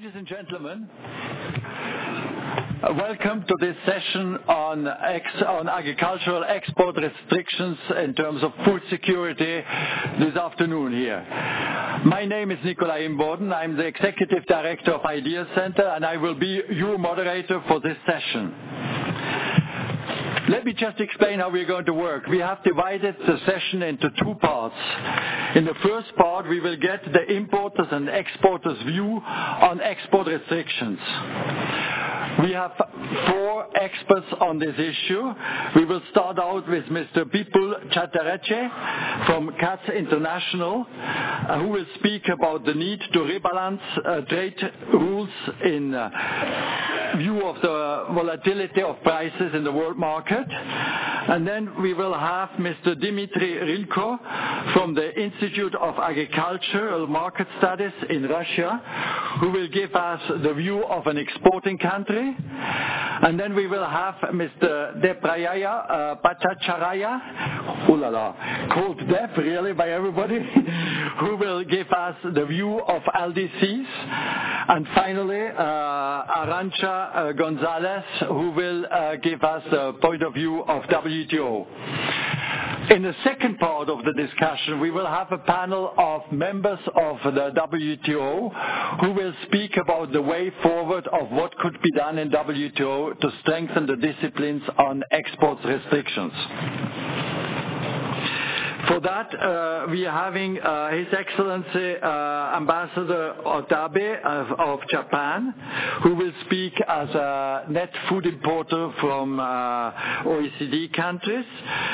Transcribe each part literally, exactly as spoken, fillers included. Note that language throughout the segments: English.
Ladies and gentlemen, welcome to this session on, ex- on agricultural export restrictions in terms of food security this afternoon here. My name is Nikolai Imboden. I'm the Executive Director of Ideas Center, and I will be your moderator for this session. Let me just explain how we're going to work. We have divided the session into two parts. In the first part, we will get the importers and exporters' view on export restrictions. We have four experts on this issue. We will start out with Mister Bipul Chattereche from C A T S International, uh, who will speak about the need to rebalance uh, trade rules in uh, view of the volatility of prices in the world market. And then we will have Mister Dmitry Rilko from the Institute of Agricultural Market Studies in Russia, who will give us the view of an exporting country. And then we will have Mister Deprayaya uh, Bhattacharya, ooh la la, called deaf really by everybody, who will give us the view of L D Cs. And finally, uh, Arantxa uh, Gonzalez, who will uh, give us the point of view of W T O. In the second part of the discussion, we will have a panel of members of the W T O who will speak about the way forward of what could be done in W T O to strengthen the disciplines on export restrictions. For that, uh, we are having uh, His Excellency uh, Ambassador Otabe of, of Japan, who will speak as a net food importer from uh, O E C D countries.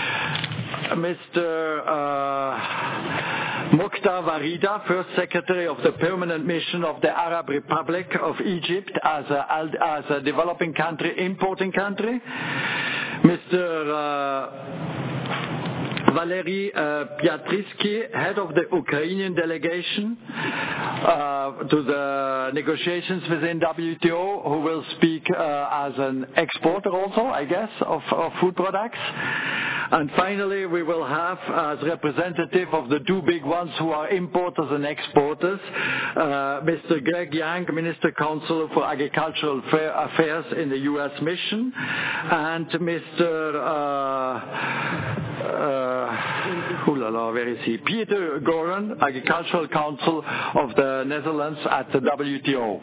Mister Uh, Mokhtar Warida, First Secretary of the Permanent Mission of the Arab Republic of Egypt as a, as a developing country, importing country. Mister Uh, Valery uh, Piatrisky, head of the Ukrainian delegation uh, to the negotiations within W T O, who will speak uh, as an exporter also, I guess, of, of food products. And finally, we will have, as representative of the two big ones who are importers and exporters, uh, Mister Greg Young, Minister Counsel for Agricultural Affairs in the U S Mission, and Mister Uh, uh, ooh la la, where is he? Peter Goren, Agricultural Council of the Netherlands at the W T O.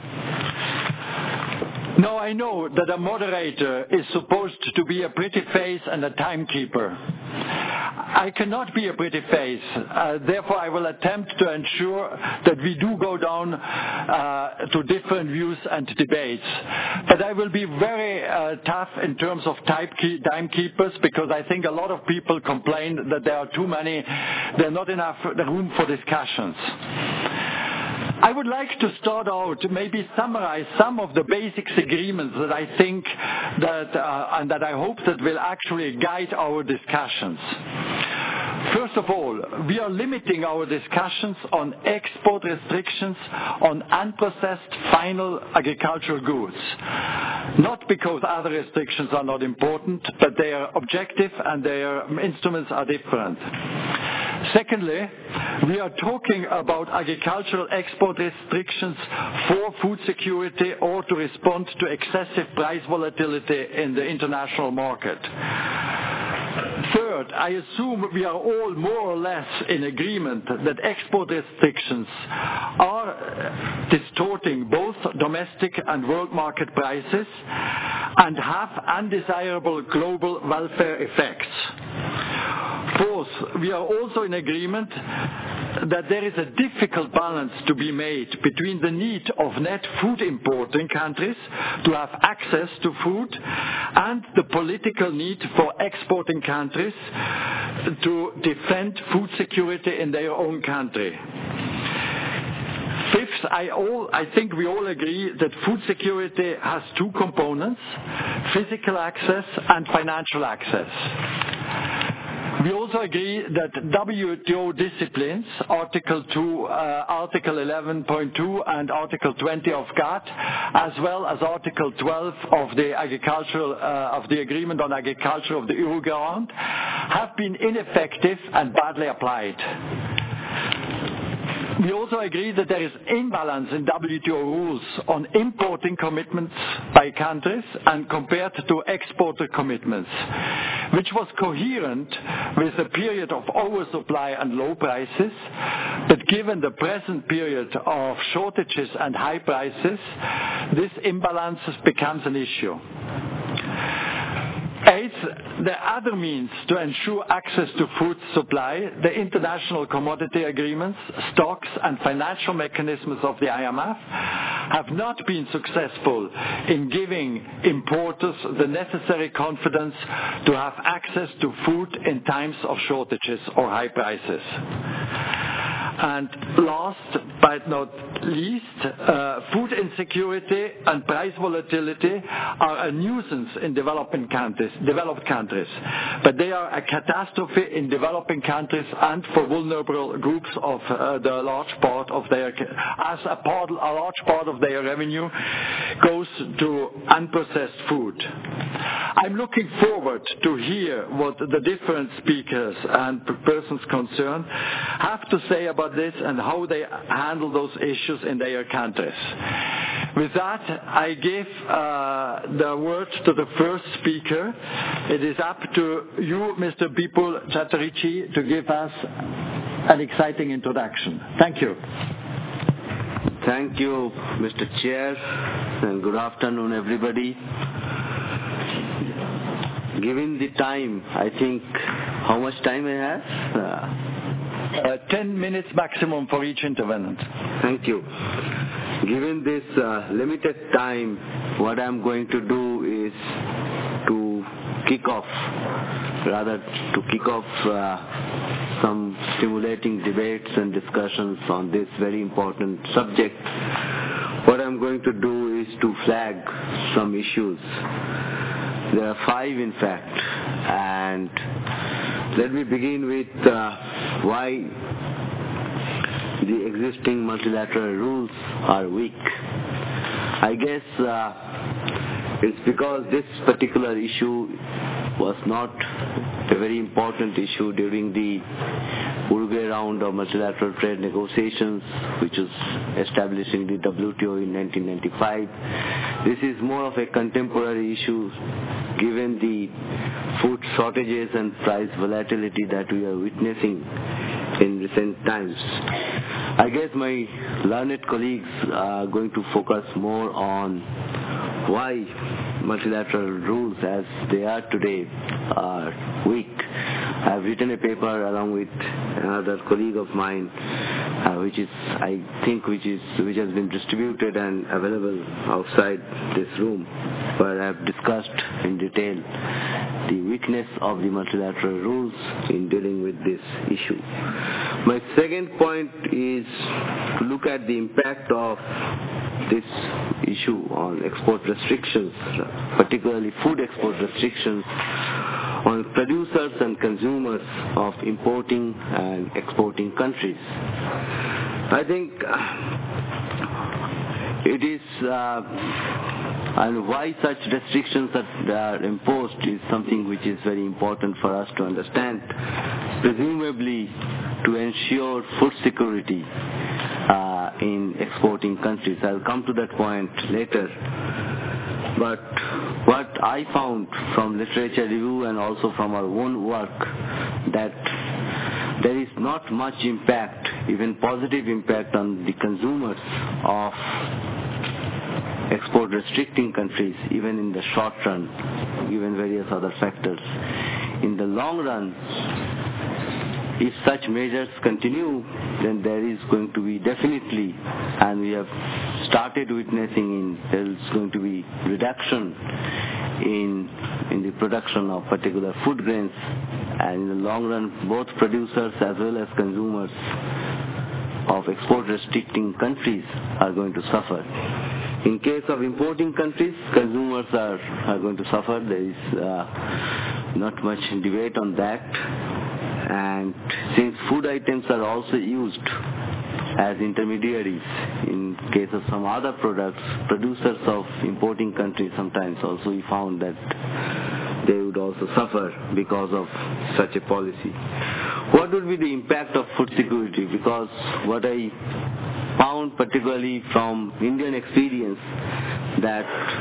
Now, I know that a moderator is supposed to be a pretty face and a timekeeper. I cannot be a pretty face, uh, therefore I will attempt to ensure that we do go down uh, to different views and debates. But I will be very uh, tough in terms of timekeepers, because I think a lot of people complain that there are too many, there are not enough room for discussions. I would like to start out, maybe summarize some of the basics agreements that I think that, uh, and that I hope that will actually guide our discussions. First of all, we are limiting our discussions on export restrictions on unprocessed final agricultural goods. Not because other restrictions are not important, but their objective and their instruments are different. Secondly, we are talking about agricultural export restrictions for food security or to respond to excessive price volatility in the international market. Third, I assume we are all more or less in agreement that export restrictions are distorting both domestic and world market prices and have undesirable global welfare effects. Fourth, we are also in agreement that there is a difficult balance to be made between the need of net food importing countries to have access to food and the political need for exporting countries to defend food security in their own country. Fifth, I, all, I think we all agree that food security has two components, physical access and financial access. We also agree that W T O disciplines, Article two, uh, Article eleven point two and Article twenty of G A T T, as well as Article twelve of the agricultural uh, of the Agreement on Agriculture of the Euroground, have been ineffective and badly applied. We also agree that there is imbalance in W T O rules on importing commitments by countries and compared to exporter commitments, which was coherent with a period of oversupply and low prices, but given the present period of shortages and high prices, this imbalance becomes an issue. Eighth, the other means to ensure access to food supply, the international commodity agreements, stocks and financial mechanisms of the I M F have not been successful in giving importers the necessary confidence to have access to food in times of shortages or high prices. And last but not least, uh, food insecurity and price volatility are a nuisance in developing countries, developed countries, but they are a catastrophe in developing countries and for vulnerable groups of uh, the large part of their, as a, part, a large part of their revenue goes to unprocessed food. I'm looking forward to hear what the different speakers and persons concerned have to say about this and how they handle those issues in their countries. With that, I give uh, the word to the first speaker. It is up to you, Mister Bipul Chatterichi, to give us an exciting introduction. Thank you. Thank you, Mister Chair, and good afternoon, everybody. Given the time, I think, how much time I have? Uh, Uh, ten minutes maximum for each intervenant. Thank you. Given this uh, limited time, what I'm going to do is to kick off, rather to kick off uh, some stimulating debates and discussions on this very important subject. What I'm going to do is to flag some issues. There are five, in fact, and let me begin with uh, why the existing multilateral rules are weak. I guess uh, it's because this particular issue was not a very important issue during the Uruguay round of multilateral trade negotiations, which was establishing the W T O in nineteen ninety-five. This is more of a contemporary issue given the food shortages and price volatility that we are witnessing in recent times. I guess my learned colleagues are going to focus more on why multilateral rules as they are today are weak. I have written a paper along with another colleague of mine, uh, which is, I think, which is which has been distributed and available outside this room, where I have discussed in detail the weakness of the multilateral rules in dealing with this issue. My second point is to look at the impact of this issue on export restrictions, particularly food export restrictions, on producers and consumers of importing and exporting countries. I think it is, uh, and why such restrictions are imposed is something which is very important for us to understand, presumably to ensure food security uh, in exporting countries. I'll come to that point later. But what I found from literature review and also from our own work, that there is not much impact, even positive impact, on the consumers of export restricting countries, even in the short run, given various other factors. In the long run, if such measures continue, then there is going to be definitely, and we have started witnessing in, there is going to be reduction in in the production of particular food grains, and in the long run, both producers as well as consumers of export restricting countries are going to suffer. In case of importing countries, consumers are, are going to suffer. There is uh, not much debate on that. And since food items are also used as intermediaries in case of some other products, producers of importing countries sometimes also we found that they would also suffer because of such a policy. What would be the impact of food security? Because what I found particularly from Indian experience, that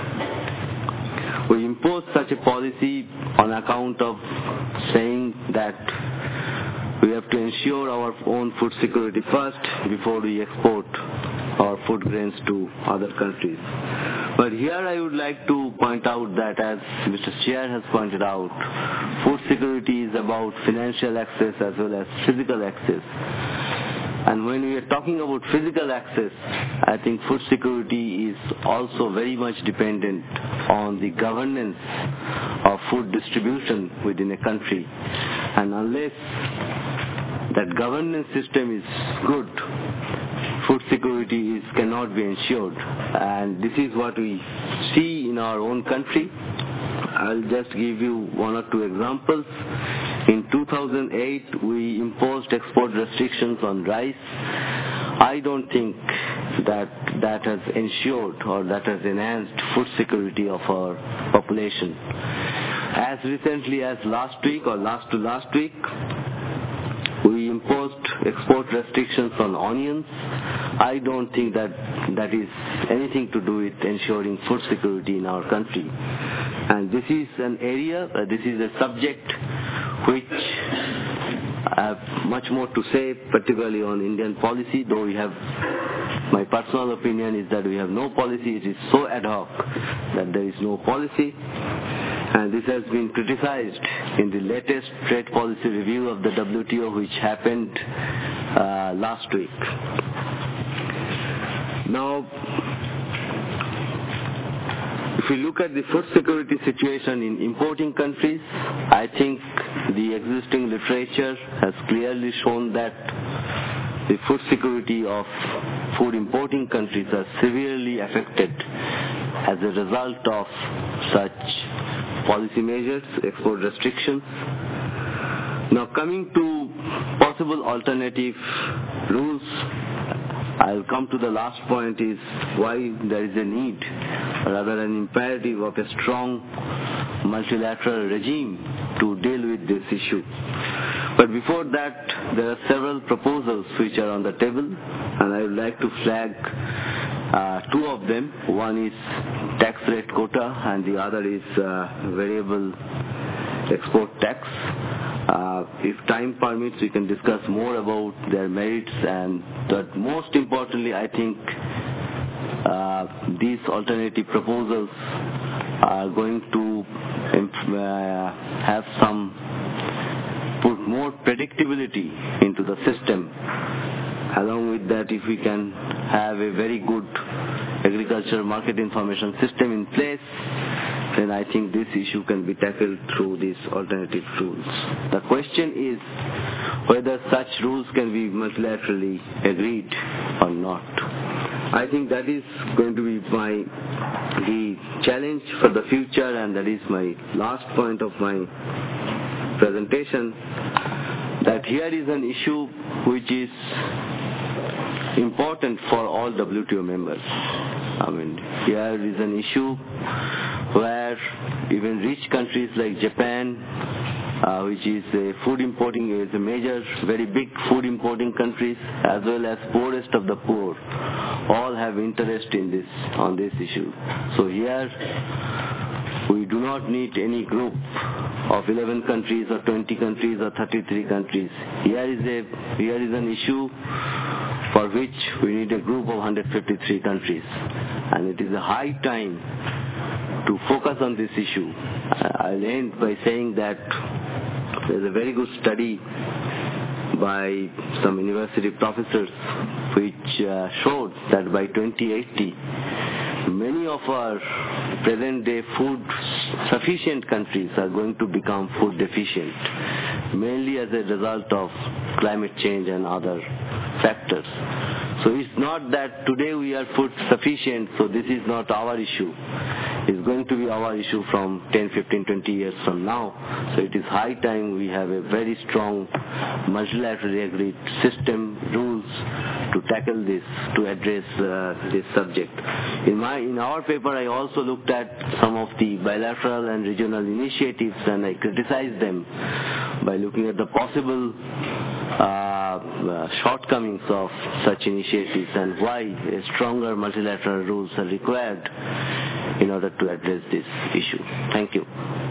we impose such a policy on account of saying that we have to ensure our own food security first before we export our food grains to other countries. But here I would like to point out that, as Mister Chair has pointed out, food security is about financial access as well as physical access. And when we are talking about physical access, I think food security is also very much dependent on the governance of food distribution within a country. And unless that governance system is good, food security is, cannot be ensured. And this is what we see in our own country. I'll just give you one or two examples. In two thousand eight, we imposed export restrictions on rice. I don't think that that has ensured or that has enhanced food security of our population. As recently as last week or last to last week, we imposed export restrictions on onions. I don't think that that is anything to do with ensuring food security in our country. And this is an area, uh, this is a subject which I have much more to say, particularly on Indian policy, though we have, my personal opinion is that we have no policy. It is so ad hoc that there is no policy. And this has been criticized in the latest trade policy review of the W T O, which happened uh, last week. Now, if we look at the food security situation in importing countries, I think the existing literature has clearly shown that the food security of food importing countries are severely affected as a result of such policy measures, export restrictions. Now, coming to possible alternative rules, I'll come to the last point, is why there is a need, or rather an imperative of a strong multilateral regime to deal with this issue. But before that, there are several proposals which are on the table, and I would like to flag uh, two of them. One is tax rate quota, and the other is uh, variable export tax. Uh, if time permits, we can discuss more about their merits, and but most importantly, I think uh, these alternative proposals are going to uh, have some put more predictability into the system. Along with that, if we can have a very good agricultural market information system in place, then I think this issue can be tackled through these alternative rules. The question is whether such rules can be multilaterally agreed or not. I think that is going to be my the challenge for the future, and that is my last point of my presentation, that here is an issue which is important for all W T O members. I mean, here is an issue where even rich countries like Japan, uh, which is a food importing, is a major, very big food importing countries, as well as poorest of the poor, all have interest in this, on this issue. So here, we do not need any group of eleven countries or twenty countries or thirty-three countries. Here is a, here is an issue for which we need a group of one hundred fifty-three countries. And it is a high time to focus on this issue. I'll end by saying that there's a very good study by some university professors which uh, showed that by twenty eighty, many of our present-day food sufficient countries are going to become food deficient, mainly as a result of climate change and other factors. So it's not that today we are food sufficient, so this is not our issue. is going to be our issue from ten, fifteen, twenty years from now. So it is high time we have a very strong multilaterally agreed system, rules to tackle this, to address uh, this subject. In my, in our paper, I also looked at some of the bilateral and regional initiatives, and I criticized them by looking at the possible uh, uh, shortcomings of such initiatives and why a stronger multilateral rules are required in order to address this issue. Thank you.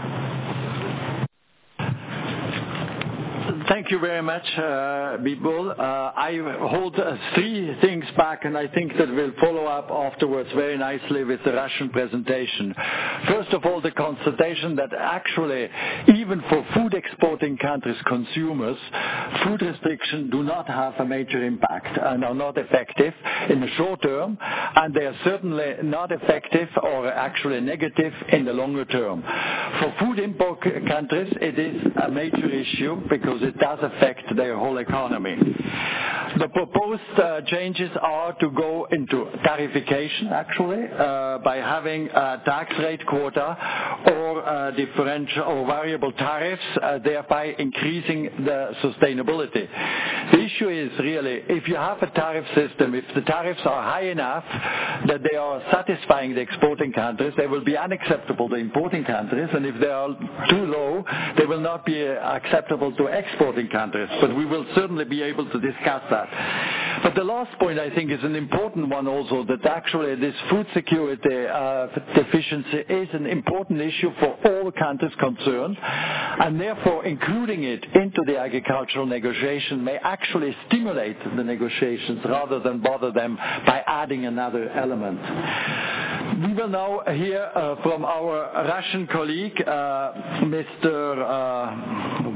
Thank you very much, uh, Bipul. Uh, I hold uh, three things back, and I think that we'll follow up afterwards very nicely with the Russian presentation. First of all, the constatation that actually, even for food exporting countries' consumers, food restrictions do not have a major impact and are not effective in the short term, and they are certainly not effective or actually negative in the longer term. For food import countries, it is a major issue because it does affect their whole economy. The proposed uh, changes are to go into tariffication, actually, uh, by having a tax rate quota or uh, differential or variable tariffs, uh, thereby increasing the sustainability. The issue is really, if you have a tariff system, if the tariffs are high enough that they are satisfying the exporting countries, they will be unacceptable to importing countries, and if they are too low, they will not be uh, acceptable to exporting countries. But we will certainly be able to discuss that. But the last point, I think, is an important one also, that actually this food security uh, deficiency is an important issue for all countries concerned, and therefore including it into the agricultural negotiation may actually stimulate the negotiations rather than bother them by adding another element. We will now hear uh, from our Russian colleague, uh, Mister Uh,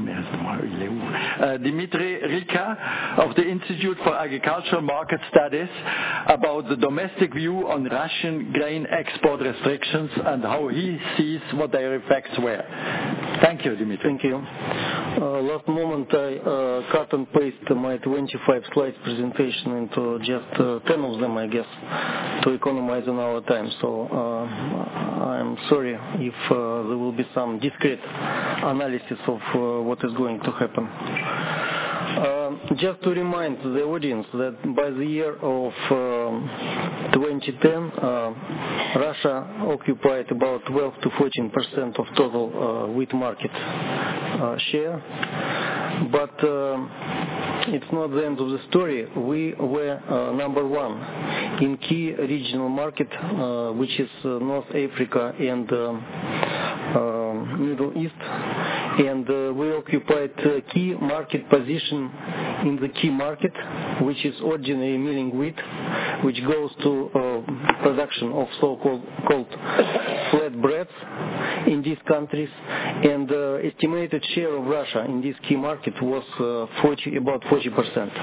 uh, Dmitry Rika of the Institute for Agricultural Market Studies about the domestic view on Russian grain export restrictions and how he sees what their effects were. Thank you, Dmitry. Thank you. Uh, last moment I uh, cut and paste my twenty-five slides presentation into just uh, ten of them, I guess, to economize on our time. So uh, I'm sorry if uh, there will be some discrete analysis of uh, what is going to happen. Uh, just to remind the audience that by the year of uh, twenty ten, uh, Russia occupied about twelve to fourteen percent of total uh, wheat market uh, share. But uh, it's not the end of the story. We were uh, number one in key regional market, uh, which is uh, North Africa and uh, uh, Middle East, and uh, we occupied a key market position in the key market, which is ordinary milling wheat, which goes to uh, production of so-called called flatbreads in these countries, and uh, estimated share of Russia in this key market was uh, forty, about forty percent.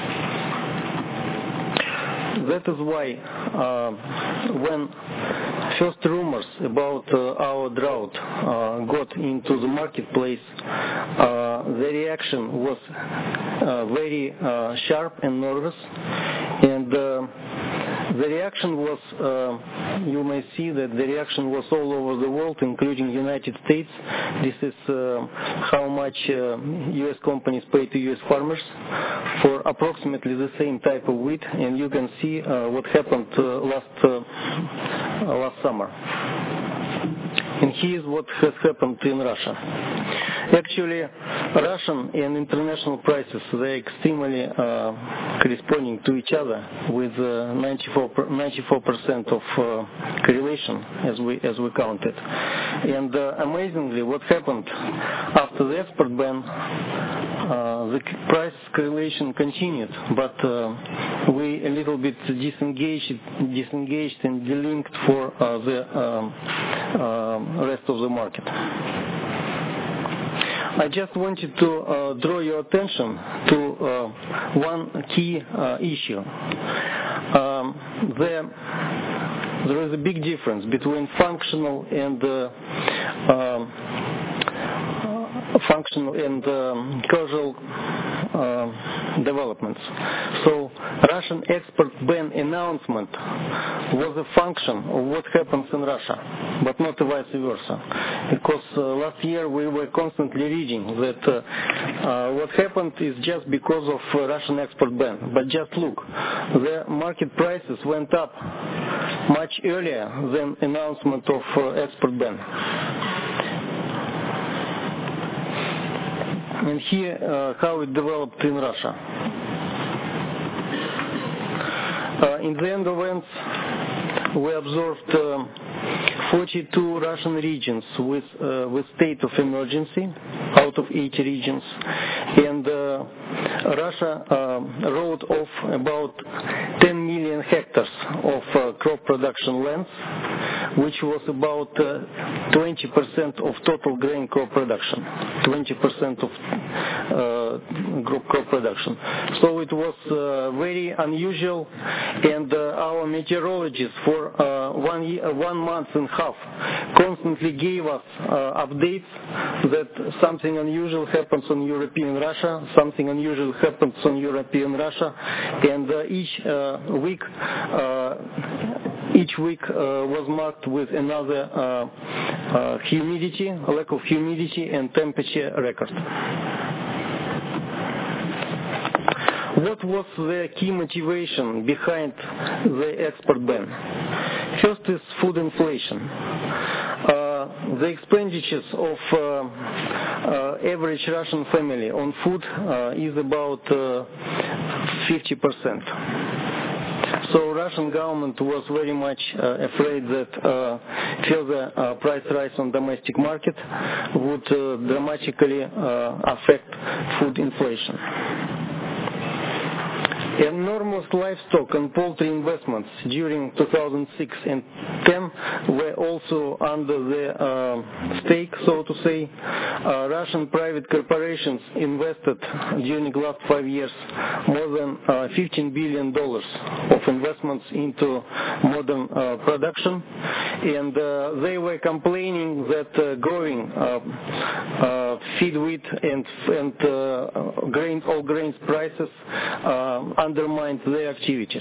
That is why uh, when first rumors about uh, our drought uh, got into the marketplace, uh, the reaction was uh, very uh, sharp and nervous, and uh, the reaction was, uh, you may see that the reaction was all over the world, including United States. This is uh, how much uh, U S companies pay to U S farmers for approximately the same type of wheat, and you can see uh, what happened uh, last uh, last summer. And here's what has happened in Russia. Actually, Russian and international prices, they're extremely uh, corresponding to each other with uh, ninety-four percent of uh, correlation as we as we counted. And uh, amazingly, what happened after the export ban, uh, the price correlation continued, but uh, we a little bit disengaged, disengaged and delinked for uh, the um, uh, rest of the market. I just wanted to uh, draw your attention to uh, one key uh, issue. Um, there, there is a big difference between functional and uh, um, functional and um, causal uh, developments. So Russian export ban announcement was a function of what happens in Russia, but not vice versa. Because uh, last year we were constantly reading that uh, uh, what happened is just because of uh, Russian export ban. But just look, the market prices went up much earlier than announcement of uh, export ban. And here uh, how it developed in Russia. Uh, in the end of ends, we observed uh, forty-two Russian regions with uh, with state of emergency out of eighty regions, and uh, Russia uh, wrote off about ten million hectares of uh, crop production lands, which was about uh, twenty percent of total grain crop production, twenty percent of uh, crop production. So it was uh, very unusual, and uh, our meteorologists for uh, one year, one month and a half constantly gave us uh, updates that something unusual happens on European Russia, something unusual happens on European Russia, and uh, each uh, week uh, each week uh, was marked with another uh, uh, humidity, lack of humidity and temperature record. What was the key motivation behind the export ban? First is food inflation. Uh, the expenditures of uh, uh, average Russian family on food uh, is about uh, fifty percent. So Russian government was very much uh, afraid that uh, further uh, price rise on domestic market would uh, dramatically uh, affect food inflation. Enormous livestock and poultry investments during two thousand six and ten were also under the uh, stake, so to say. Uh, Russian private corporations invested during the last five years more than uh, fifteen billion dollars of investments into modern uh, production, and uh, they were complaining that uh, growing uh, uh, feed, wheat, and, and uh, grains, all grains prices uh, undermined their activities.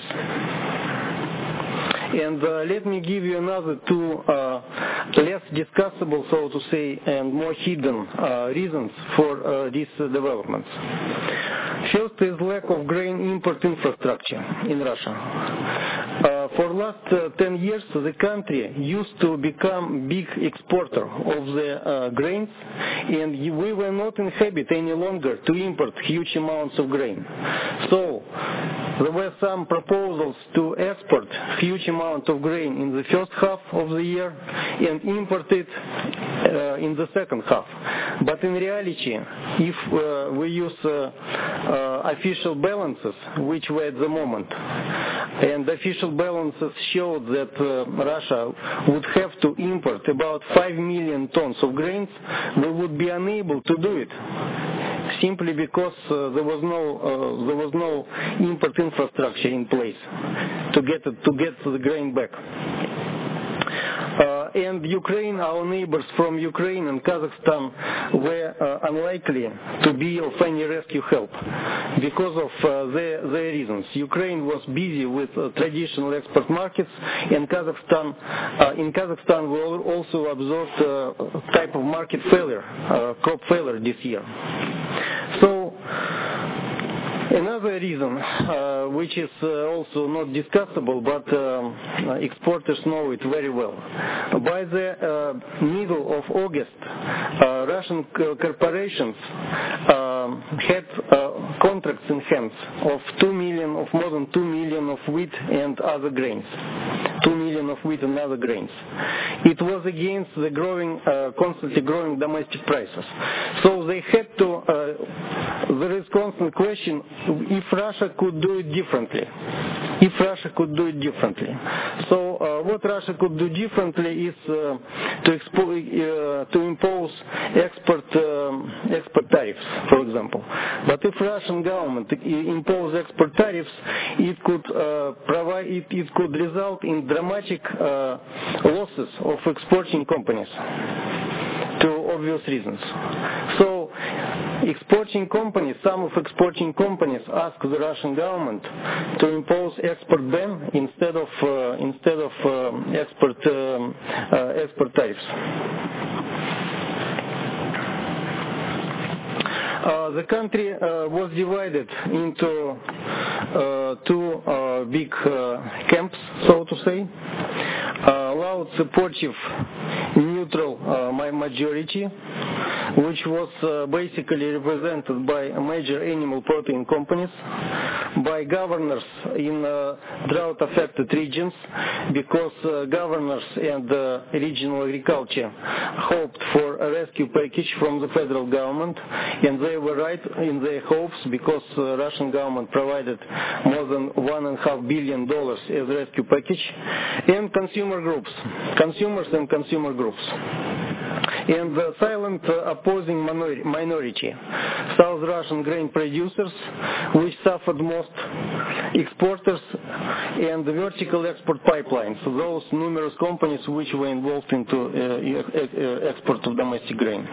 And uh, let me give you another two uh, less discussable, so to say, and more hidden uh, reasons for uh, these uh, developments. First is lack of grain import infrastructure in Russia. Uh, for the last uh, ten years, the country used to become big exporter of the uh, grains, and we were not in habit any longer to import huge amounts of grain. So there were some proposals to export huge amount of grain in the first half of the year and import it uh, in the second half. But in reality, if uh, we use uh, uh, official balances, which were at the moment, and official balances showed that uh, Russia would have to import about five million tons of grains, we would be unable to do it, simply because uh, there was no uh, there was no import infrastructure in place to get it, to get the grain back. Uh, and Ukraine, our neighbors from Ukraine and Kazakhstan were uh, unlikely to be of any rescue help because of uh, their, their reasons. Ukraine was busy with uh, traditional export markets, and Kazakhstan, uh, in Kazakhstan we also observed uh, a type of market failure, uh, crop failure this year. So another reason, uh, which is uh, also not discussable, but uh, exporters know it very well. By the uh, middle of August, uh, Russian co- corporations uh, had uh, contracts in hands of two million, of more than two million of wheat and other grains. Two million of wheat and other grains. It was against the growing, uh, constantly growing domestic prices. So they had to. Uh, there is constant question if Russia could do it differently. If Russia could do it differently. So uh, what Russia could do differently is uh, to, expo- uh, to impose export um, export tariffs, for example. But if Russian government impose export tariffs, it could uh, provide it, it could result in dramatic uh, losses of exporting companies, to obvious reasons. So exporting companies, some of exporting companies asked the Russian government to impose export ban instead of uh, instead of uh, export um, uh, export tariffs. Uh, the country uh, was divided into uh, two uh, big uh, camps, so to say. Uh, loud, supportive, neutral uh, majority, which was uh, basically represented by major animal protein companies, by governors in uh, drought-affected regions, because uh, governors and uh, regional agriculture hoped for a rescue package from the federal government, and they were right in their hopes, because uh, Russian government provided more than one and a half billion dollars as a rescue package, and consumer groups, consumers and consumer groups. And the silent uh, opposing minor- minority, South Russian grain producers, which suffered most, exporters, and the vertical export pipelines, those numerous companies which were involved into uh, e- export of domestic grain.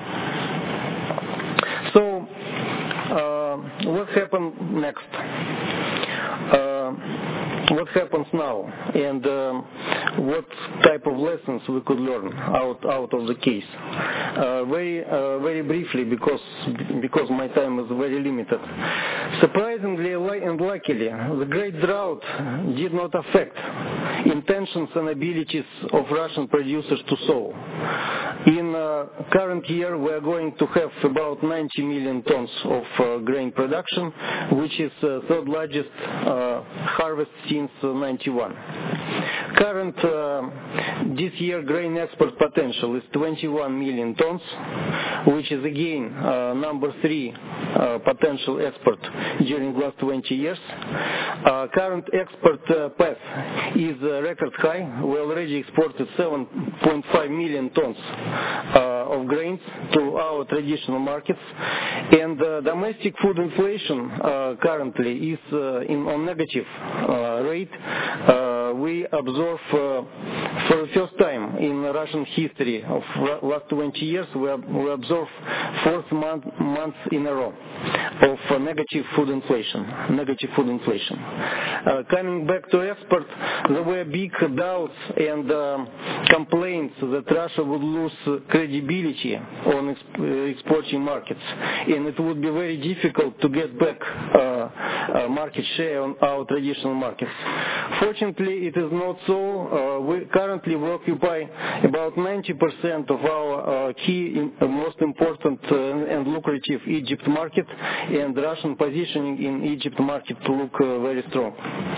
So, uh, what happened next? Uh, what happens now, and um, what type of lessons we could learn out out of the case? Uh, very uh, very briefly, because because my time is very limited. Surprisingly and luckily, the great drought did not affect intentions and abilities of Russian producers to sow. In uh, current year, we are going to have about ninety million tons of uh, grain production, which is uh, third largest uh, harvest since uh, ninety-one. Current uh, this year grain export potential is twenty-one million tons, which is again uh, number three uh, potential export during the last twenty years. Uh, current export uh, path is uh, record high. We already exported seven point five million tons uh, of grains to our traditional markets, and uh, domestic food inflation uh, currently is uh, in on negative uh, rate. Uh, we observe uh, for the first time in Russian history of last twenty years, we, we observe fourth month, month in a row of uh, negative food inflation. Negative food inflation. Uh, coming back to export, there were big doubts and uh, complaints that Russia would lose credibility on exp- uh, exporting markets, and it would be very difficult to get back uh, uh, market share on our traditional markets. Fortunately, it is not so. Uh, we currently we occupy about ninety percent of our uh, key, uh, most important uh, and lucrative Egypt market, and Russian positioning in Egypt market to look uh, very strong.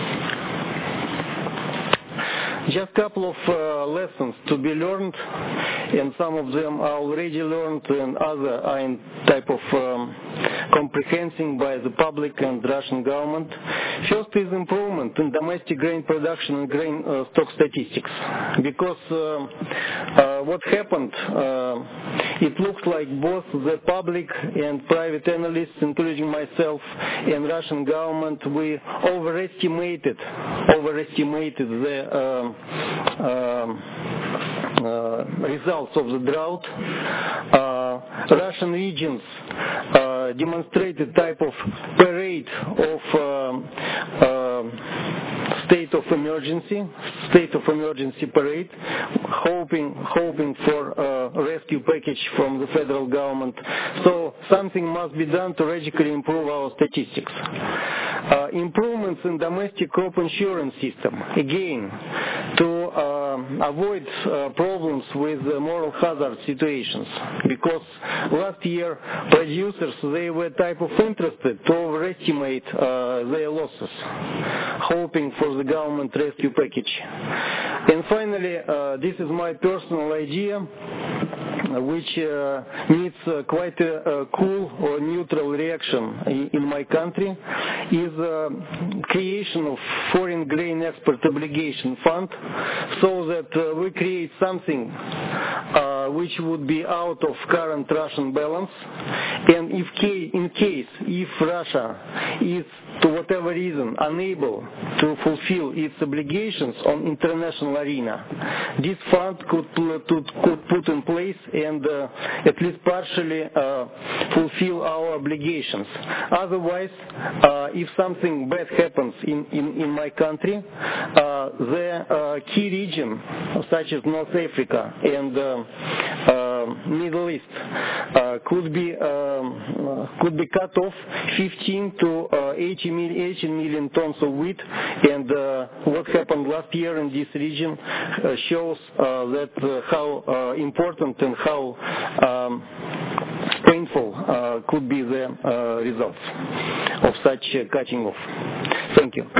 Just a couple of uh, lessons to be learned, and some of them are already learned, and other are in type of um, comprehending by the public and Russian government. First is improvement in domestic grain production and grain uh, stock statistics, because uh, uh, what happened, uh, it looks like both the public and private analysts, including myself and Russian government, we overestimated, overestimated the uh, Um, uh, results of the drought. Uh, Russian regions uh, demonstrated type of parade of um, uh, state of emergency, state of emergency parade, hoping hoping for a rescue package from the federal government. So something must be done to radically improve our statistics. Uh, improvements in domestic crop insurance system, again, to uh, avoid uh, problems with uh, moral hazard situations, because last year producers, they were type of interested to overestimate uh, their losses, hoping for the government rescue package. And finally, uh, this is my personal idea, which uh, needs uh, quite a, a cool or neutral reaction in, in my country, is uh, creation of foreign grain export obligation fund, so that uh, we create something uh, uh, which would be out of current Russian balance, and if ca- in case if Russia is, to whatever reason, unable to fulfill its obligations on international arena, this fund could, could, could put in place and uh, at least partially uh, fulfill our obligations. Otherwise, uh, if something bad happens in, in, in my country, uh, the uh, key region, such as North Africa and uh, uh, Middle East, uh, could be um, could be cut off fifteen to eighteen million tons of wheat, and uh, what happened last year in this region uh, shows uh, that uh, how uh, important and how um, painful uh, could be the uh, results of such uh, cutting off. Thank you.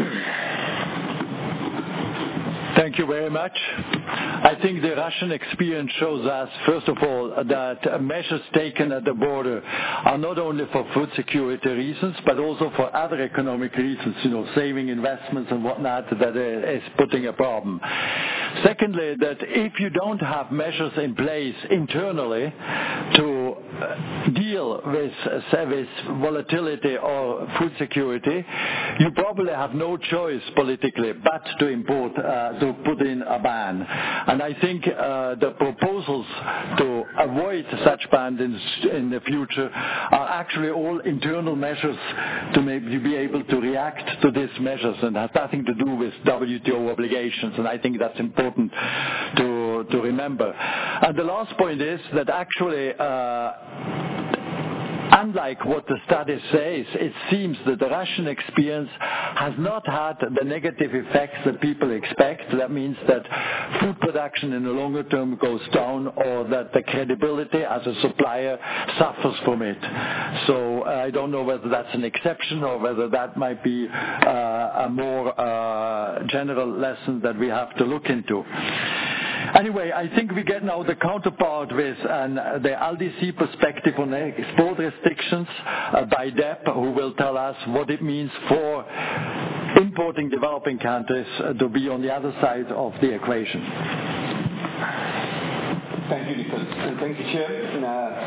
Thank you very much. I think the Russian experience shows us, first of all, that measures taken at the border are not only for food security reasons, but also for other economic reasons, you know, saving investments and whatnot, that is putting a problem. Secondly, that if you don't have measures in place internally to deal with service volatility or food security, you probably have no choice politically but to import, uh, to put in a ban. And I think uh, the proposals to avoid such ban in, in the future are actually all internal measures to maybe be able to react to these measures, and has nothing to do with W T O obligations, and I think that's important to, to remember. And the last point is that actually uh, unlike what the study says, it seems that the Russian experience has not had the negative effects that people expect. That means that food production in the longer term goes down, or that the credibility as a supplier suffers from it. So uh, I don't know whether that's an exception or whether that might be uh, a more uh, general lesson that we have to look into. Anyway, I think we get now the counterpart with an, the L D C perspective on export restrictions uh, by Deb, who will tell us what it means for importing developing countries uh, to be on the other side of the equation. Thank you, Nicholas. And thank you, Chair.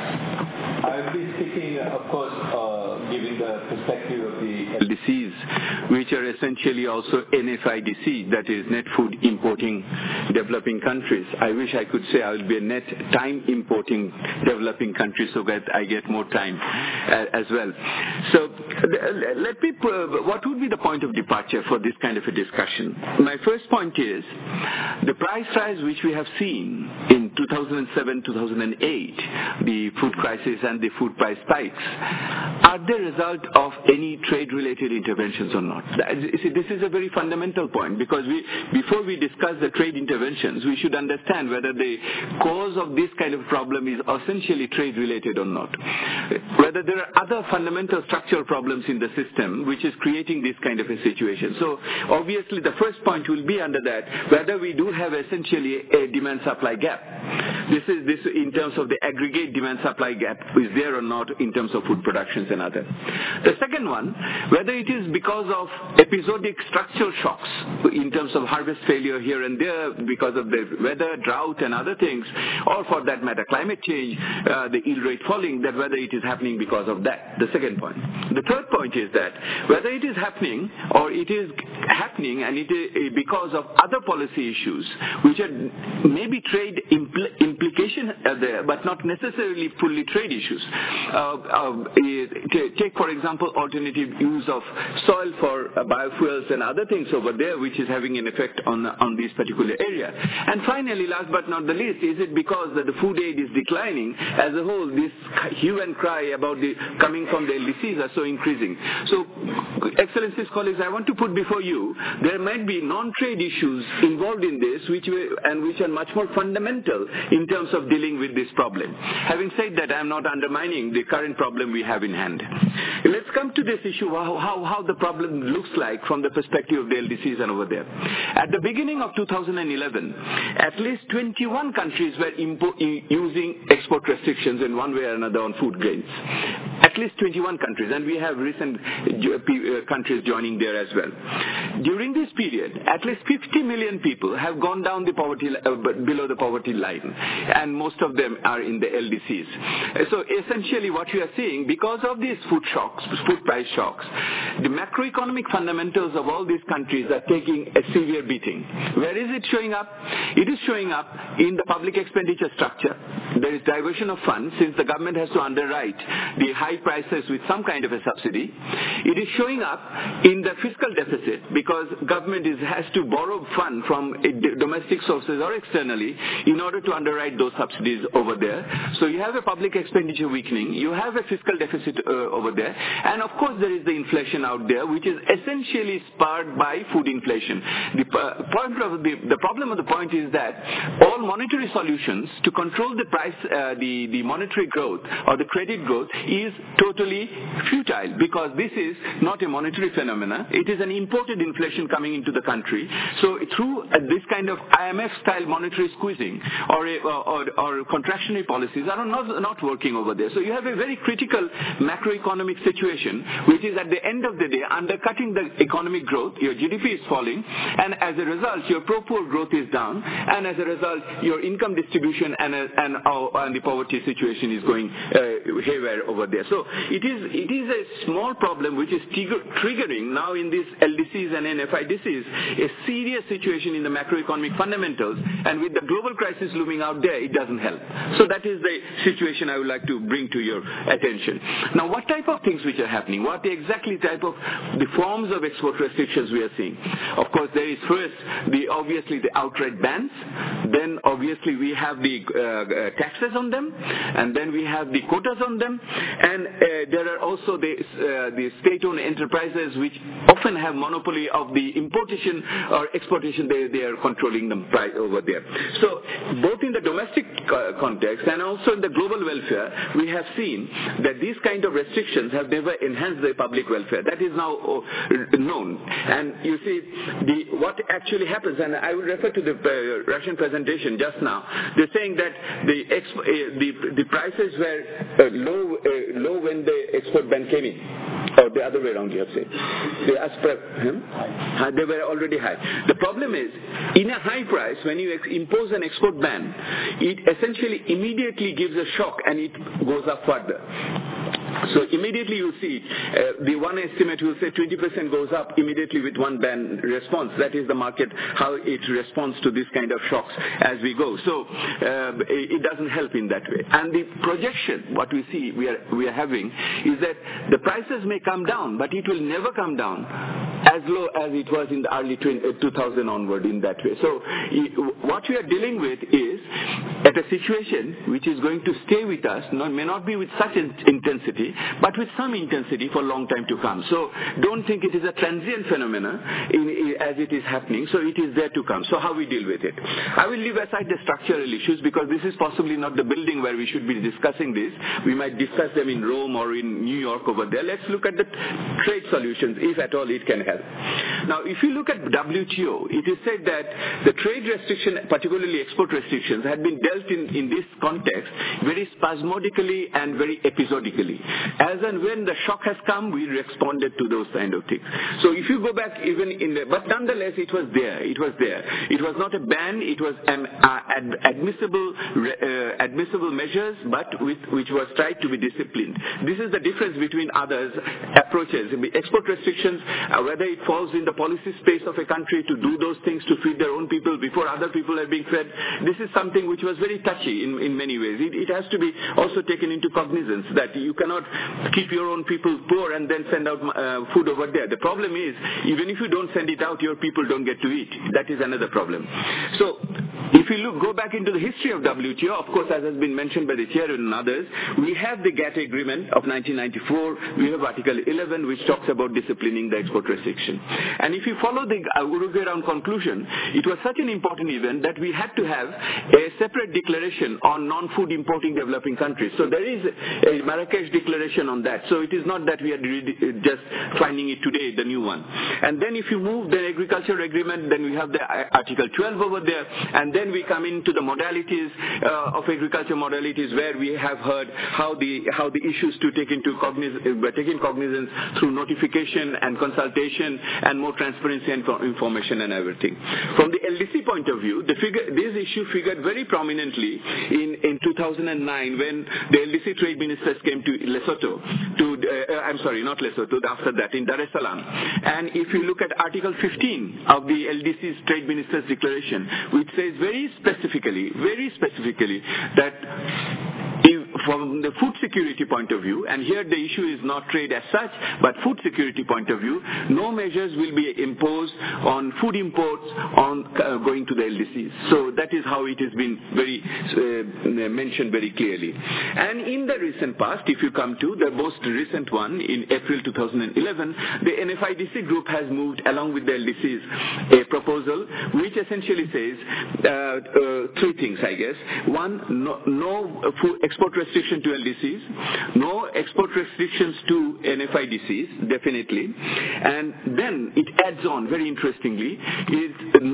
Uh, I'll be speaking, uh, of course, uh, giving the perspective of the L D Cs, which are essentially also N F I D C, that is Net Food Importing Developing Countries. I wish I could say I will be a net time importing developing countries so that I get more time uh, as well. So uh, let me, uh, what would be the point of departure for this kind of a discussion? My first point is the price rise which we have seen in two thousand seven, two thousand eight, the food crisis and the food price spikes, are they a result of any trade-related interventions or not? See, this is a very fundamental point, because we, before we discuss the trade interventions, we should understand whether the cause of this kind of problem is essentially trade-related or not. Whether there are other fundamental structural problems in the system which is creating this kind of a situation. So obviously the first point will be under that, whether we do have essentially a demand-supply gap. This is this in terms of the aggregate demand-supply gap is there or not in terms of food productions and others. The second one, whether it is because of episodic structural shocks in terms of harvest failure here and there because of the weather, drought and other things, or for that matter climate change, uh, the yield rate falling, that whether it is happening because of that. The second point. The third point is that whether it is happening or it is happening and it is because of other policy issues which are maybe trade impl- implication are there, but not necessarily fully trade issues. Uh, uh, take, for example, alternative use of soil for uh, biofuels and other things over there, which is having an effect on on this particular area. And finally, last but not the least, is it because that the food aid is declining as a whole? This hue and cry about the coming from the L D Cs are so increasing. So, Excellencies, colleagues, I want to put before you there might be non-trade issues involved in this, which we, and which are much more fundamental in terms of dealing with this problem. Having said that, I am not undermining the current problem we have in hand. let's come to this issue, how, how, how the problem looks like from the perspective of the L D Cs and over there. At the beginning of two thousand eleven, at least twenty-one countries were impo- using export restrictions in one way or another on food grains. At least twenty-one countries, and we have recent uh, countries joining there as well. During this period, at least fifty million people have gone down the poverty uh, below the poverty line, and most of them are in the L D Cs. So essentially what we are seeing, because of these food shocks, food price shocks, the macroeconomic fundamentals of all these countries are taking a severe beating. Where is it showing up? It is showing up in the public expenditure structure. There is diversion of funds since the government has to underwrite the high prices with some kind of a subsidy. It is showing up in the fiscal deficit because government is, has to borrow funds from domestic sources or externally in order to underwrite those subsidies over there. So you have a public expenditure weakening, you have a fiscal deficit uh, over there, and of course there is the inflation out there, which is essentially spurred by food inflation. The, uh, point of the, the problem of the point is that all monetary solutions to control the price, uh, the, the monetary growth or the credit growth is totally futile, because this is not a monetary phenomena. It is an imported inflation coming into the country. So through uh, this kind of I M F-style monetary squeezing or, a, or, or contractionary policies are not, not working over there. So you have a very critical macroeconomic situation, which is at the end of the day undercutting the economic growth. Your G D P is falling, and as a result, your pro-poor growth is down, and as a result, your income distribution and, uh, and, uh, and the poverty situation is going uh, haywire over there. So it is it is a small problem which is trigger, triggering now in these L D Cs and N F I D Cs a serious situation in the macroeconomic fundamentals, and with the global crisis looming out there, it doesn't help. So that is the situation I would like to bring to your attention. Now, what type of things which are happening? What exactly type of the forms of export restrictions we are seeing? Of course, there is first the obviously the outright bans. Then obviously we have the uh, uh, taxes on them, and then we have the quotas on them, and uh, there are also the uh, the state-owned enterprises which often have monopoly of the importation or exportation. They they are controlling them right over there. So both in the domestic uh, context and also in the global welfare, we have seen that these kind of restrictions have never enhanced the public welfare. That is now uh, known. And you see, the what actually happens, and I will refer to the uh, Russian presentation just now. They're saying that the exp- uh, the, the prices were uh, low uh, low when the export ban came in. Or the other way around, you have said. The aspect, hmm? They were already high. The problem is, in a high price, when you ex- impose an export ban, it essentially immediately gives a shock and it goes up further. So immediately you see, uh, the one estimate will say twenty percent goes up immediately with one ban response. That is the market, how it responds to this kind of shocks as we go. So uh, it doesn't help in that way. And the projection, what we see we are, we are having, is that the prices may come down, but it will never come down as low as it was in the early two thousand onward in that way. So what we are dealing with is at a situation which is going to stay with us, not, may not be with such in, intensity, but with some intensity for a long time to come. So don't think it is a transient phenomena in, in, as it is happening. So it is there to come. So how we deal with it? I will leave aside the structural issues because this is possibly not the building where we should be discussing this. We might discuss them in Rome or in New York over there. Let's look at the trade solutions, if at all it can help. Now, if you look at W T O, it is said that the trade restriction, particularly export restrictions, had been dealt in, in this context very spasmodically and very episodically. As and when the shock has come, we responded to those kind of things. So if you go back even in the, but nonetheless it was there, it was there. It was not a ban, it was an uh, ad, admissible uh, admissible measures, but with, which was tried to be disciplined. This is the difference between others' approaches. Export restrictions, uh, whether it falls in the policy space of a country to do those things to feed their own people before other people are being fed, this is something which was very touchy in, in many ways. It, it has to be also taken into cognizance that you cannot keep your own people poor and then send out uh, food over there. The problem is, even if you don't send it out, your people don't get to eat. That is another problem. So, if you look, go back into the history of W T O, of course, as has been mentioned by the chair and others, we have the GATT agreement of nineteen ninety-four, we have Article eleven, which talks about disciplining the export restrictions. restriction. And if you follow the uh, Uruguay round conclusion, it was such an important event that we had to have a separate declaration on non-food importing developing countries. So there is a Marrakesh declaration on that. So it is not that we are just finding it today, the new one. And then if you move the agricultural agreement, then we have the Article twelve over there, and then we come into the modalities uh, of agriculture modalities, where we have heard how the how the issues to take into cognizance, uh, taken cognizance through notification and consultation and more transparency and information and everything. From the L D C point of view, the figure, this issue figured very prominently in, in two thousand nine when the L D C trade ministers came to Lesotho, to uh, I'm sorry, not Lesotho, after that in Dar es Salaam. And if you look at Article fifteen of the L D C's Trade Ministers Declaration, which says very specifically, very specifically that if, from the food security point of view, and here the issue is not trade as such, but food security point of view, no measures will be imposed on food imports on uh, going to the L D Cs. So that is how it has been very uh, mentioned very clearly. And in the recent past, if you come to the most recent one in April two thousand eleven, the N F I D C group has moved along with the L D Cs a proposal which essentially says uh, uh, three things, I guess. One, no, no food export restriction to L D Cs, no export restrictions to N F I D Cs, definitely, and then it adds on, very interestingly, is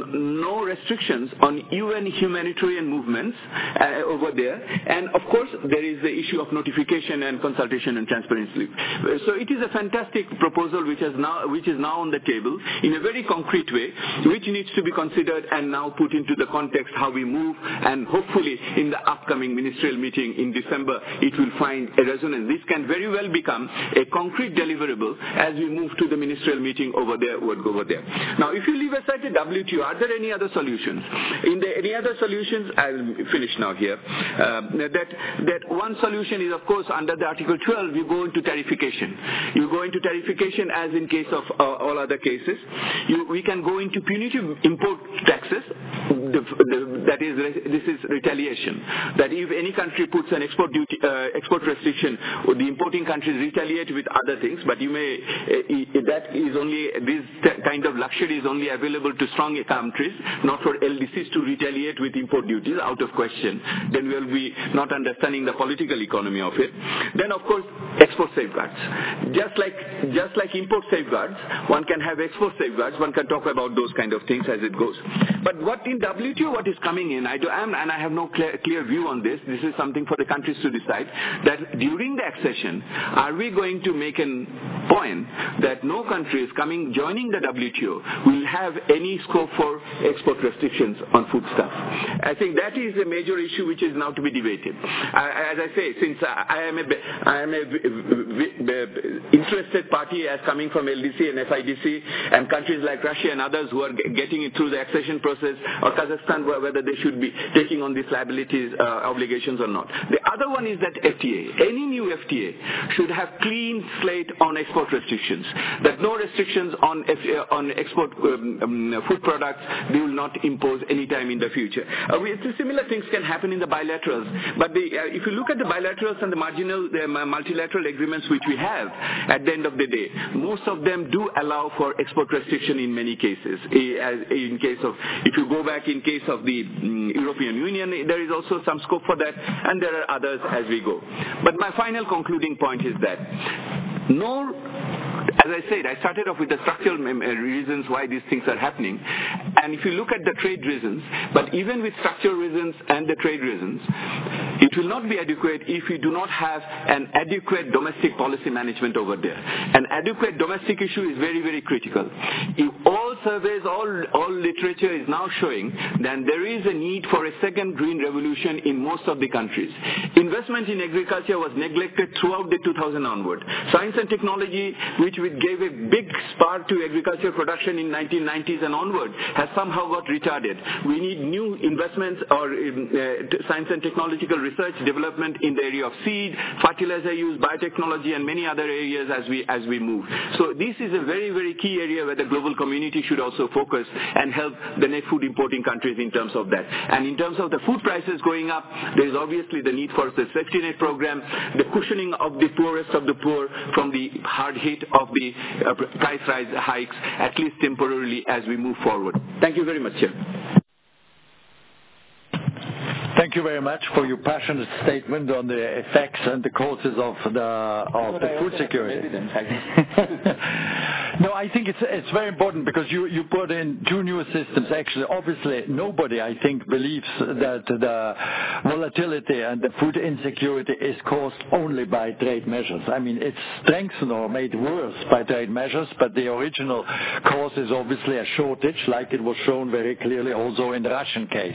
no restrictions on U N humanitarian movements uh, over there, and of course there is the issue of notification and consultation and transparency. So it is a fantastic proposal which, has now, which is now on the table in a very concrete way, which needs to be considered and now put into the context how we move, and hopefully in the upcoming ministerial meeting in December it will find a resonance. This can very well become a concrete deliverable as we move to the ministerial meeting over there, over there. Now if you leave aside the W T O, are there any other solutions? In the any other solutions, I'll finish now here, uh, that, that one solution is of course under the Article twelve you go into tariffication. You go into tariffication as in case of uh, all other cases. You, we can go into punitive import taxes. The, the, that is, this is retaliation. That if any country puts an export duty, uh, export restriction, the importing countries retaliate with other things. But you may uh, that is only this kind of luxury is only available to strong countries, not for L D Cs to retaliate with import duties, out of question. Then we will be not understanding the political economy of it. Then of course export safeguards. Just like just like import safeguards, one can have export safeguards. One can talk about those kind of things as it goes. But what in W T O, what is coming in, I do, am, and I have no clear, clear view on this. This is something for the countries to decide. That during the accession, are we going to make a point that no countries coming joining the W T O will have any scope for export restrictions on foodstuff? I think that is a major issue which is now to be debated. I, as I say, since I am a I am a interested party as coming from L D C and F I D C and countries like Russia and others who are getting it through the accession process, or Kazakhstan, whether they should be taking on these liabilities, uh, obligations or not. The other one is that F T A. Any new F T A should have clean slate on export restrictions. That no restrictions on F, uh, on export um, um, food products they will not impose any time in the future. Uh, we, similar things can happen in the bilaterals, but the, uh, if you look at the bilaterals and the marginal, the multilateral agreements which we have, at the end of the day, most of them do allow for export restriction in many cases. In case of, if you go back in case of the um, European Union, there is also some scope for that, and there are others as we go. But my final concluding point is that no, as I said, I started off with the structural reasons why these things are happening. And if you look at the trade reasons, but even with structural reasons and the trade reasons, it will not be adequate if we do not have an adequate domestic policy management over there. An adequate domestic issue is very, very critical. If all surveys, all, all literature is now showing that there is a need for a second green revolution in most of the countries. Investment in agriculture was neglected throughout the two thousand onward. Science and technology, which gave a big spark to agriculture production in nineteen nineties and onward, has somehow got retarded. We need new investments or uh, science and technological research development in the area of seed, fertilizer use, biotechnology, and many other areas as we as we move. So this is a very, very key area where the global community should also focus and help the net food importing countries in terms of that. And in terms of the food prices going up, there is obviously the need for the safety net program, the cushioning of the poorest of the poor from the hard hit of the the uh, price rise hikes, at least temporarily, as we move forward. Thank you very much, Chair. Thank you very much for your passionate statement on the effects and the causes of the of the food security. No, I think it's it's very important because you, you put in two new systems. Actually, obviously, nobody, I think, believes that the volatility and the food insecurity is caused only by trade measures. I mean, it's strengthened or made worse by trade measures, but the original cause is obviously a shortage, like it was shown very clearly also in the Russian case.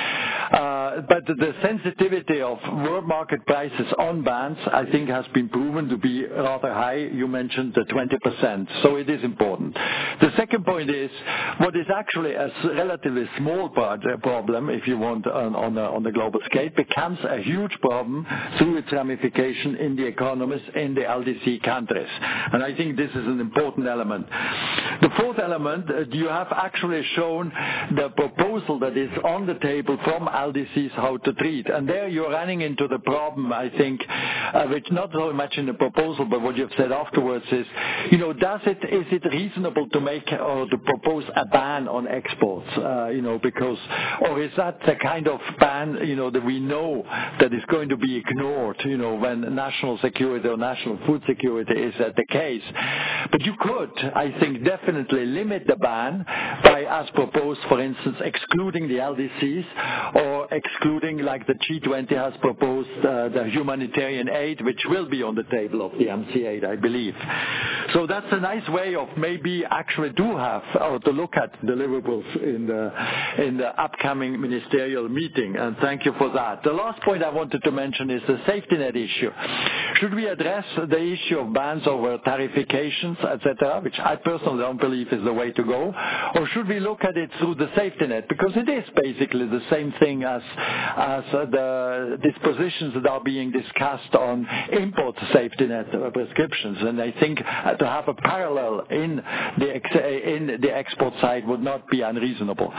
Uh, but the sensitivity of world market prices on bans, I think, has been proven to be rather high. You mentioned the twenty percent, so it is important. The second point is what is actually a relatively small part, uh, problem, if you want, on, on, a, on the global scale, becomes a huge problem through its ramification in the economies in the L D C countries. And I think this is an important element. The fourth element, uh, you have actually shown the proposal that is on the table from L D Cs how to treat. And there you're running into the problem, I think, uh, which not so much in the proposal, but what you've said afterwards is, you know, does it, is it reasonable to make or to propose a ban on exports, uh, you know, because, or is that the kind of ban, you know, that we know that is going to be ignored, you know, when national security or national food security is at the case. But you could, I think, definitely limit the ban by, as proposed, for instance, excluding the L D Cs or excluding, like the G twenty has proposed, uh, the humanitarian aid, which will be on the table of the M C eight, I believe. So that's a nice way of maybe actually do have, or to look at deliverables in the, in the upcoming ministerial meeting, and thank you for that. The last point I wanted to mention is the safety net issue. Should we address the issue of bans over tarifications, et cetera, which I personally don't believe is the way to go, or should we look at it through the safety net? Because it is basically the same thing as, as uh, the dispositions that are being discussed on import safety net uh, prescriptions. And I think uh, to have a parallel in the, ex- in the export side would not be unreasonable.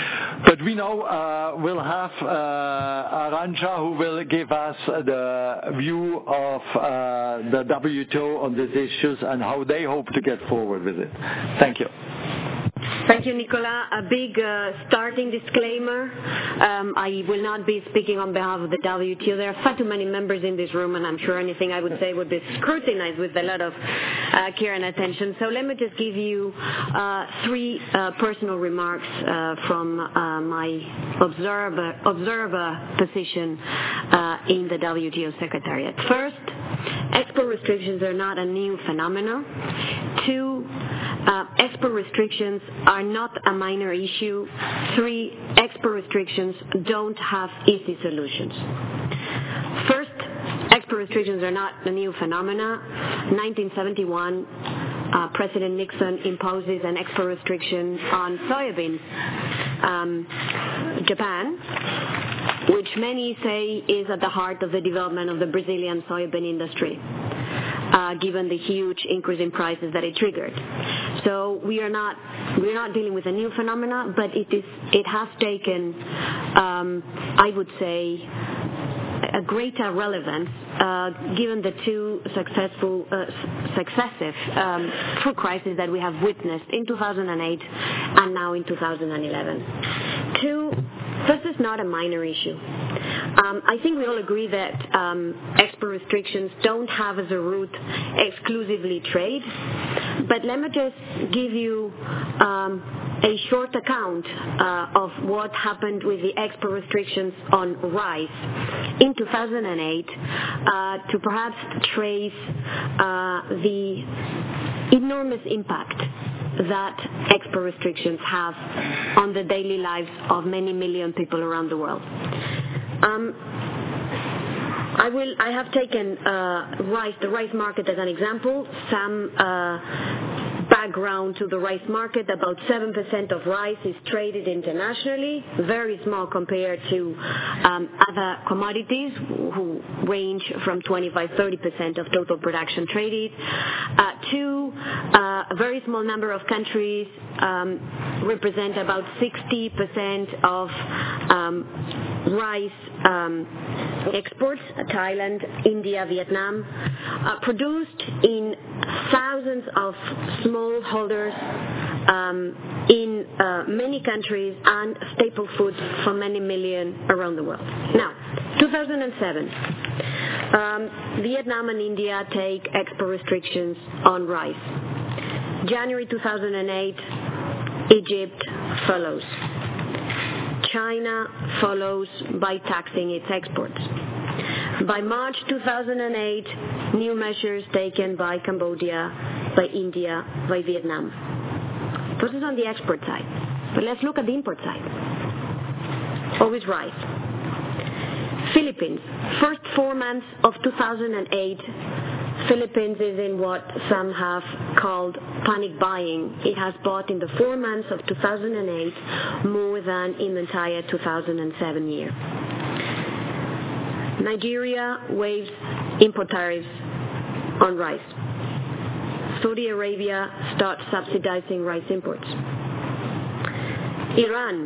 But we know uh, we'll have uh, Arantxa, who will give us the view of uh, the W T O on these issues and how they hope to get forward with it. Thank you. Thank you, Nicola. A big uh, starting disclaimer. Um, I will not be speaking on behalf of the W T O. There are far too many members in this room, and I'm sure anything I would say would be scrutinized with a lot of uh, care and attention. So let me just give you uh, three uh, personal remarks uh, from uh, my observer, observer position uh, in the W T O Secretariat. First, export restrictions are not a new phenomenon. Two, Uh, export restrictions are not a minor issue. Three, export restrictions don't have easy solutions. First, export restrictions are not a new phenomena. nineteen seventy-one, uh, President Nixon imposes an export restriction on soybeans. Um, Japan, which many say is at the heart of the development of the Brazilian soybean industry. Uh, given the huge increase in prices that it triggered. So we are not we are not dealing with a new phenomena, but it is it has taken, um, I would say, a greater relevance uh, given the two successful uh, successive um, food crises that we have witnessed in two thousand eight and now in two thousand eleven. Two, this is not a minor issue. Um, I think we all agree that um, export restrictions don't have as a root exclusively trade, but let me just give you um, a short account uh, of what happened with the export restrictions on rice in two thousand eight uh, to perhaps trace uh, the enormous impact that export restrictions have on the daily lives of many million people around the world. Um, I will. I have taken uh, rice, the rice market, as an example. Some uh, background to the rice market: about seven percent of rice is traded internationally, very small compared to um, other commodities, who range from twenty-five to thirty percent of total production traded. Uh, two, uh, a very small number of countries um, represent about sixty percent of um, um, rice um, exports, Thailand, India, Vietnam, uh, produced in thousands of smallholders um, in uh, many countries and staple food for many million around the world. Now, two thousand seven, um, Vietnam and India take export restrictions on rice. January two thousand eight, Egypt follows. China follows by taxing its exports. By March two thousand eight, new measures taken by Cambodia, by India, by Vietnam. This is on the export side. But let's look at the import side. Always rice. Philippines, first four months of two thousand eight, Philippines is in what some have called panic buying. It has bought in the four months of two thousand eight more than in the entire two thousand seven year. Nigeria waives import tariffs on rice. Saudi Arabia starts subsidizing rice imports. Iran,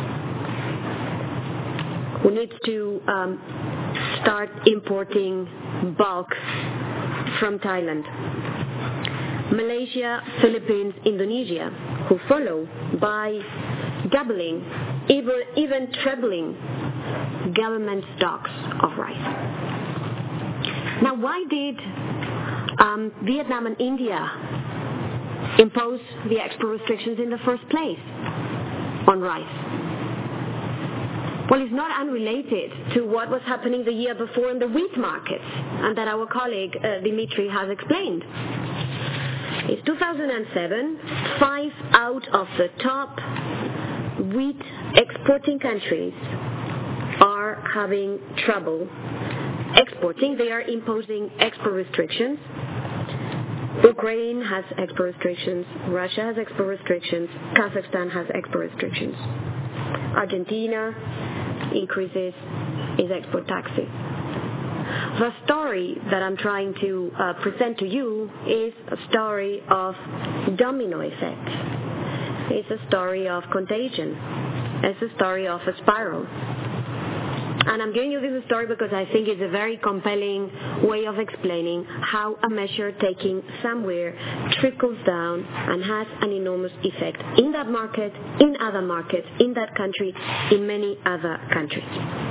who needs to um, start importing bulk from Thailand. Malaysia, Philippines, Indonesia, who follow by doubling, even, even trebling government stocks of rice. Now, why did um, Vietnam and India impose the export restrictions in the first place on rice? Well, it's not unrelated to what was happening the year before in the wheat markets, and that our colleague uh, Dimitri has explained. In two thousand seven, five out of the top wheat exporting countries are having trouble exporting. They are imposing export restrictions. Ukraine has export restrictions. Russia has export restrictions. Kazakhstan has export restrictions. Argentina increases its export taxes. The story that I'm trying to uh, present to you is a story of domino effect. It's a story of contagion. It's a story of a spiral. And I'm giving you this story because I think it's a very compelling way of explaining how a measure taking somewhere trickles down and has an enormous effect in that market, in other markets, in that country, in many other countries.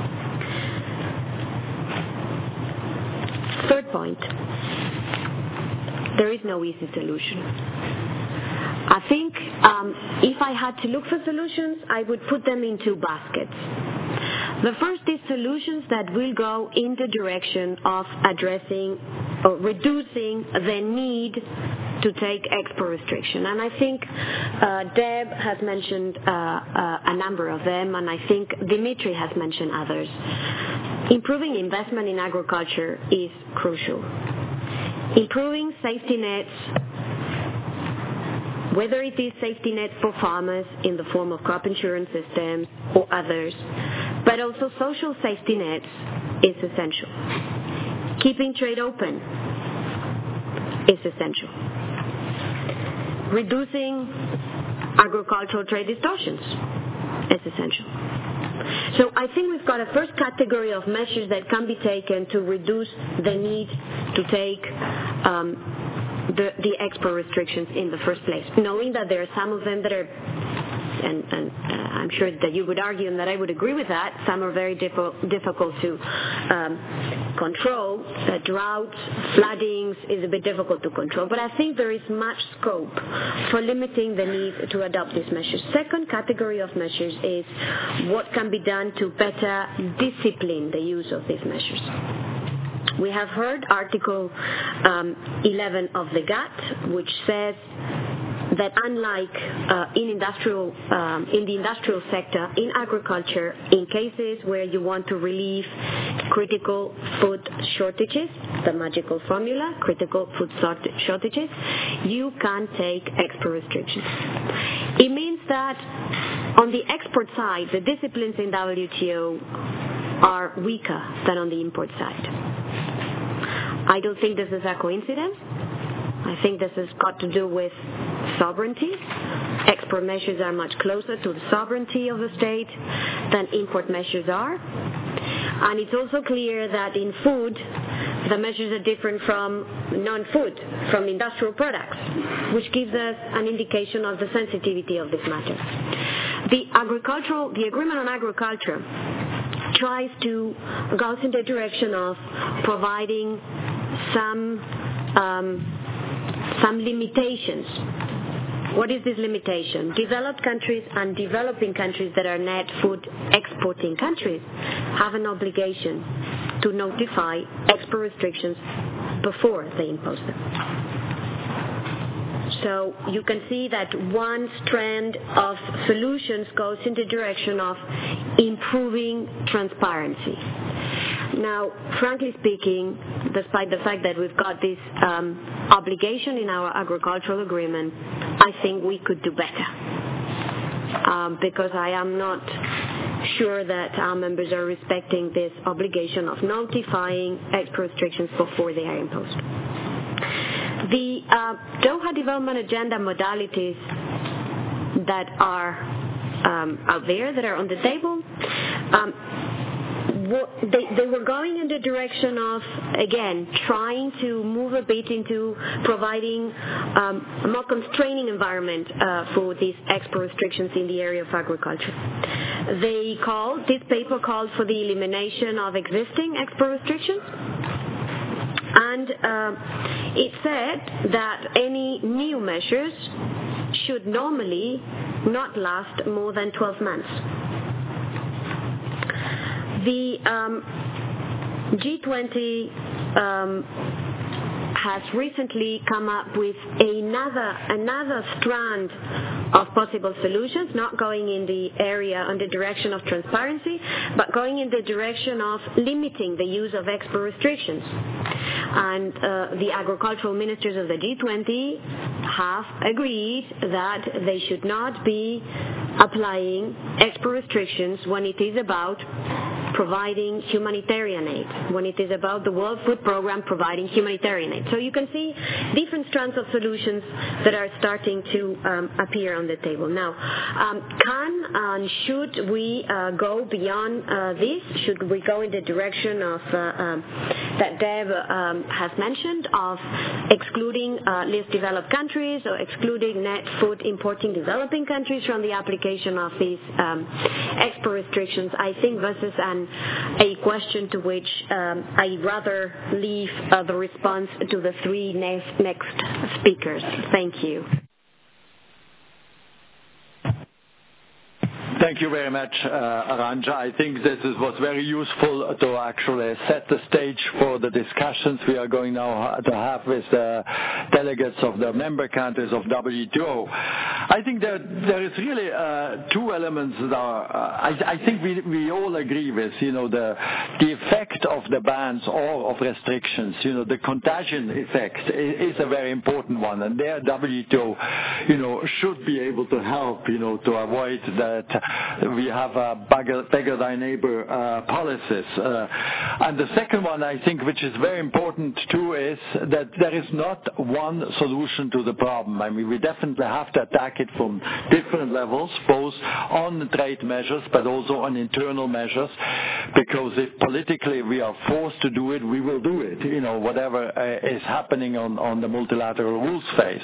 Third point, there is no easy solution. I think um, if I had to look for solutions, I would put them in two baskets. The first is solutions that will go in the direction of addressing or reducing the need to take export restriction. And I think uh, Deb has mentioned uh, uh, a number of them, and I think Dimitri has mentioned others. Improving investment in agriculture is crucial. Improving safety nets, whether it is safety nets for farmers in the form of crop insurance systems or others, but also social safety nets is essential. Keeping trade open is essential. Reducing agricultural trade distortions is essential. So I think we've got a first category of measures that can be taken to reduce the need to take um, the, the export restrictions in the first place, knowing that there are some of them that are, and, and uh, I'm sure that you would argue and that I would agree with that, some are very diffi- difficult to um, control. Uh, droughts, floodings is a bit difficult to control, but I think there is much scope for limiting the need to adopt these measures. Second category of measures is what can be done to better discipline the use of these measures. We have heard Article um, eleven of the G A T, which says that unlike uh, in industrial, um, in the industrial sector, in agriculture, in cases where you want to relieve critical food shortages, the magical formula, critical food shortages, you can take export restrictions. It means that on the export side, the disciplines in W T O are weaker than on the import side. I don't think this is a coincidence. I think this has got to do with sovereignty. export measures are much closer to the sovereignty of the state than import measures are. And it's also clear that in food, the measures are different from non-food, from industrial products, which gives us an indication of the sensitivity of this matter. The agricultural, the agreement on agriculture tries to go in the direction of providing some um, some limitations. What is this limitation? Developed countries and developing countries that are net food exporting countries have an obligation to notify export restrictions before they impose them. So you can see that one strand of solutions goes in the direction of improving transparency. Now, frankly speaking, despite the fact that we've got this um, obligation in our agricultural agreement, I think we could do better. Um, because I am not sure that our members are respecting this obligation of notifying export restrictions before they are imposed. The uh, Doha Development Agenda modalities that are um, out there, that are on the table, um, They, they were going in the direction of, again, trying to move a bit into providing um, a more constraining environment uh, for these export restrictions in the area of agriculture. They called, this paper called for the elimination of existing export restrictions. And uh, it said that any new measures should normally not last more than twelve months. The um, G twenty um, has recently come up with another another strand of possible solutions, not going in the area and the direction of transparency, but going in the direction of limiting the use of export restrictions. And uh, the agricultural ministers of the G twenty have agreed that they should not be applying export restrictions when it is about providing humanitarian aid, when it is about the World Food Programme providing humanitarian aid. So you can see different strands of solutions that are starting to um, appear on the table. Now, um, can and should we uh, go beyond uh, this? Should we go in the direction of uh, um, that Deb um, has mentioned, of excluding uh, least developed countries or excluding net food importing developing countries from the application of these um, export restrictions? I think this is an a question to which um, I'd rather leave uh, the response to the three next, next speakers. Thank you. Thank you very much, uh, Arantxa. I think this is, was very useful to actually set the stage for the discussions we are going now to have with the delegates of the member countries of W T O. I think that there is really uh, two elements that are, uh, I, I think we, we all agree with, you know, the, the effect of the bans or of restrictions, you know, the contagion effect is, is a very important one, and there W T O, you know, should be able to help, you know, to avoid that we have a beggar, beggar thy neighbor uh, policies. Uh, and the second one, I think, which is very important too, is that there is not one solution to the problem. I mean, we definitely have to attack it from different levels, both on trade measures but also on internal measures, because if politically we are forced to do it, we will do it, you know, whatever uh, is happening on, on the multilateral rules phase.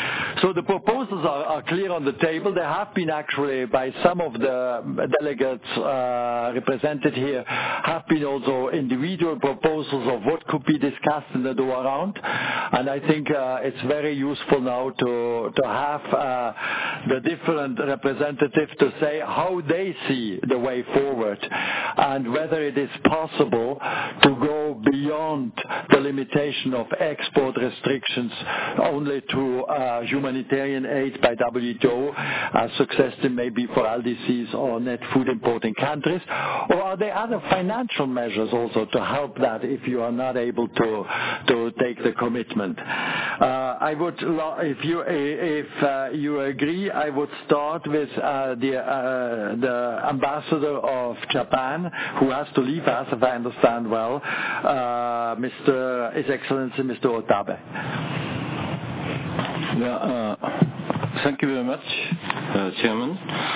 So the proposals are, are clear on the table. There have been actually, by some of the delegates uh, represented here, have been also individual proposals of what could be discussed in the Doha round. And I think uh, it's very useful now to, to have uh, the different representatives to say how they see the way forward and whether it is possible to go beyond the limitation of export restrictions only to uh, humanitarian aid by W T O, as suggested maybe for L D Cs or net food importing countries, or are there other financial measures also to help that if you are not able to to take the commitment? Uh, I would, if you if uh, you agree, I would start with uh, the uh, the ambassador of Japan, who has to leave us, if I understand well, uh, Mister His Excellency Mister Otabe. Yeah, uh, thank you very much, uh, Chairman.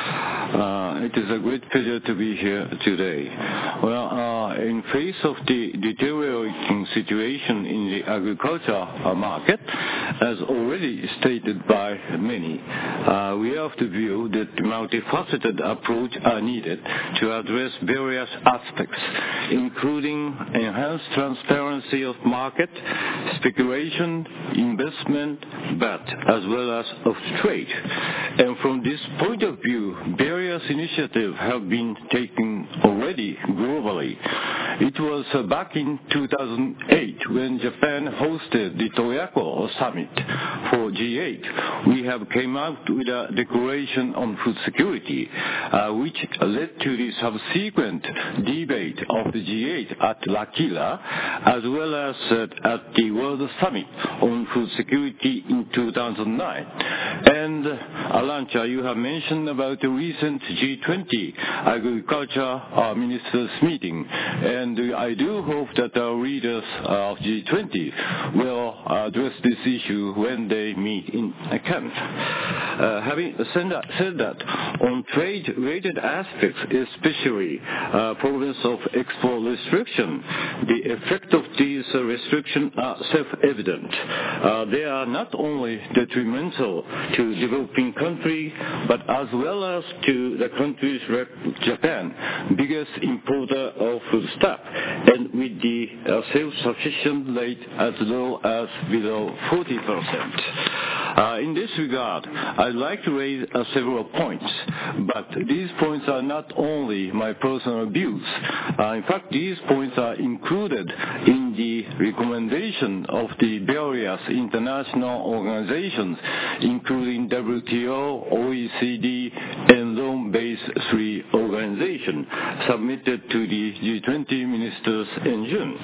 Uh, it is a great pleasure to be here today. Well, uh, in face of the deteriorating situation in the agriculture uh, market, as already stated by many, uh, we have to view that multifaceted approach are needed to address various aspects, including enhanced transparency of market, speculation, investment, but as well as of trade. And from this point of view, various initiatives have been taken already globally. It was uh, back in two thousand eight when Japan hosted the Toyako Summit for G eight. We have came out with a declaration on food security, uh, which led to the subsequent debate of the G eight at L'Aquila, as well as uh, at the World Summit on food security in two thousand nine. And uh, Arantxa, you have mentioned about the recent G twenty agriculture uh, ministers meeting, and uh, I do hope that our leaders of G twenty will address this issue when they meet in Cannes. Uh, having said that, said that, on trade-related aspects, especially uh, problems of export restriction, the effect of these uh, restrictions are self-evident. Uh, they are not only detrimental to developing countries, but as well as to the countries like Japan, biggest importer of foodstuff, and with the uh, self-sufficient rate as low as below forty percent. Uh, in this regard, I'd like to raise uh, several points, but these points are not only my personal views. Uh, in fact, these points are included in the recommendation of the various international organizations, including W T O, O E C D, and Rome-based three organizations, submitted to the G twenty ministers in June.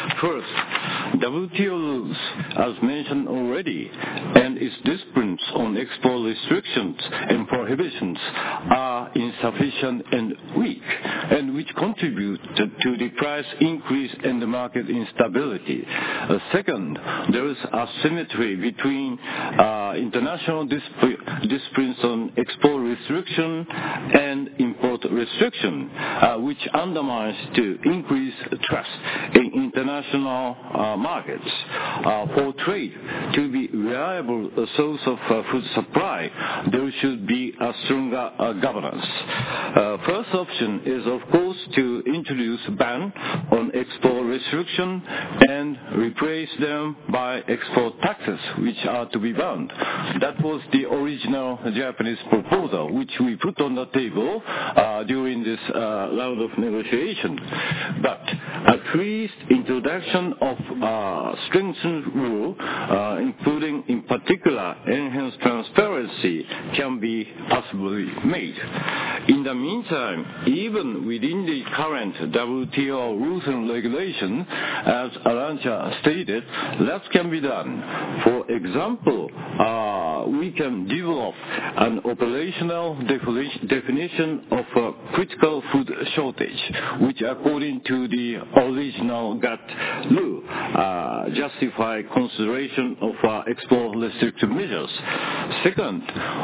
First, W T O rules, as mentioned already, and its disciplines on export restrictions and prohibitions are insufficient and weak, and which contribute to, to the price increase and the market instability. Uh, second, there is asymmetry between uh, international disp- disciplines on export restriction and import restriction, uh, which undermines to increase trust in international uh, markets. Uh, for trade to be reliable uh, source of uh, food supply, there should be a stronger uh, governance. Uh, first option is, of course, to introduce a ban on export restriction and replace them by export taxes, which are to be banned. That was the original Japanese proposal, which we put on the table uh, during this uh, round of negotiation. But at least introduction of uh, strengthened rule, uh, including in particular enhanced transparency, can be possibly made. In the meantime, even within the current W T O rules and regulations, as Arantxa stated, lots can be done. For example, uh, we can develop an operational defini- definition of a critical food shortage, which according to the original GATT rule, uh, justify consideration of uh, export restrictive measures. Second,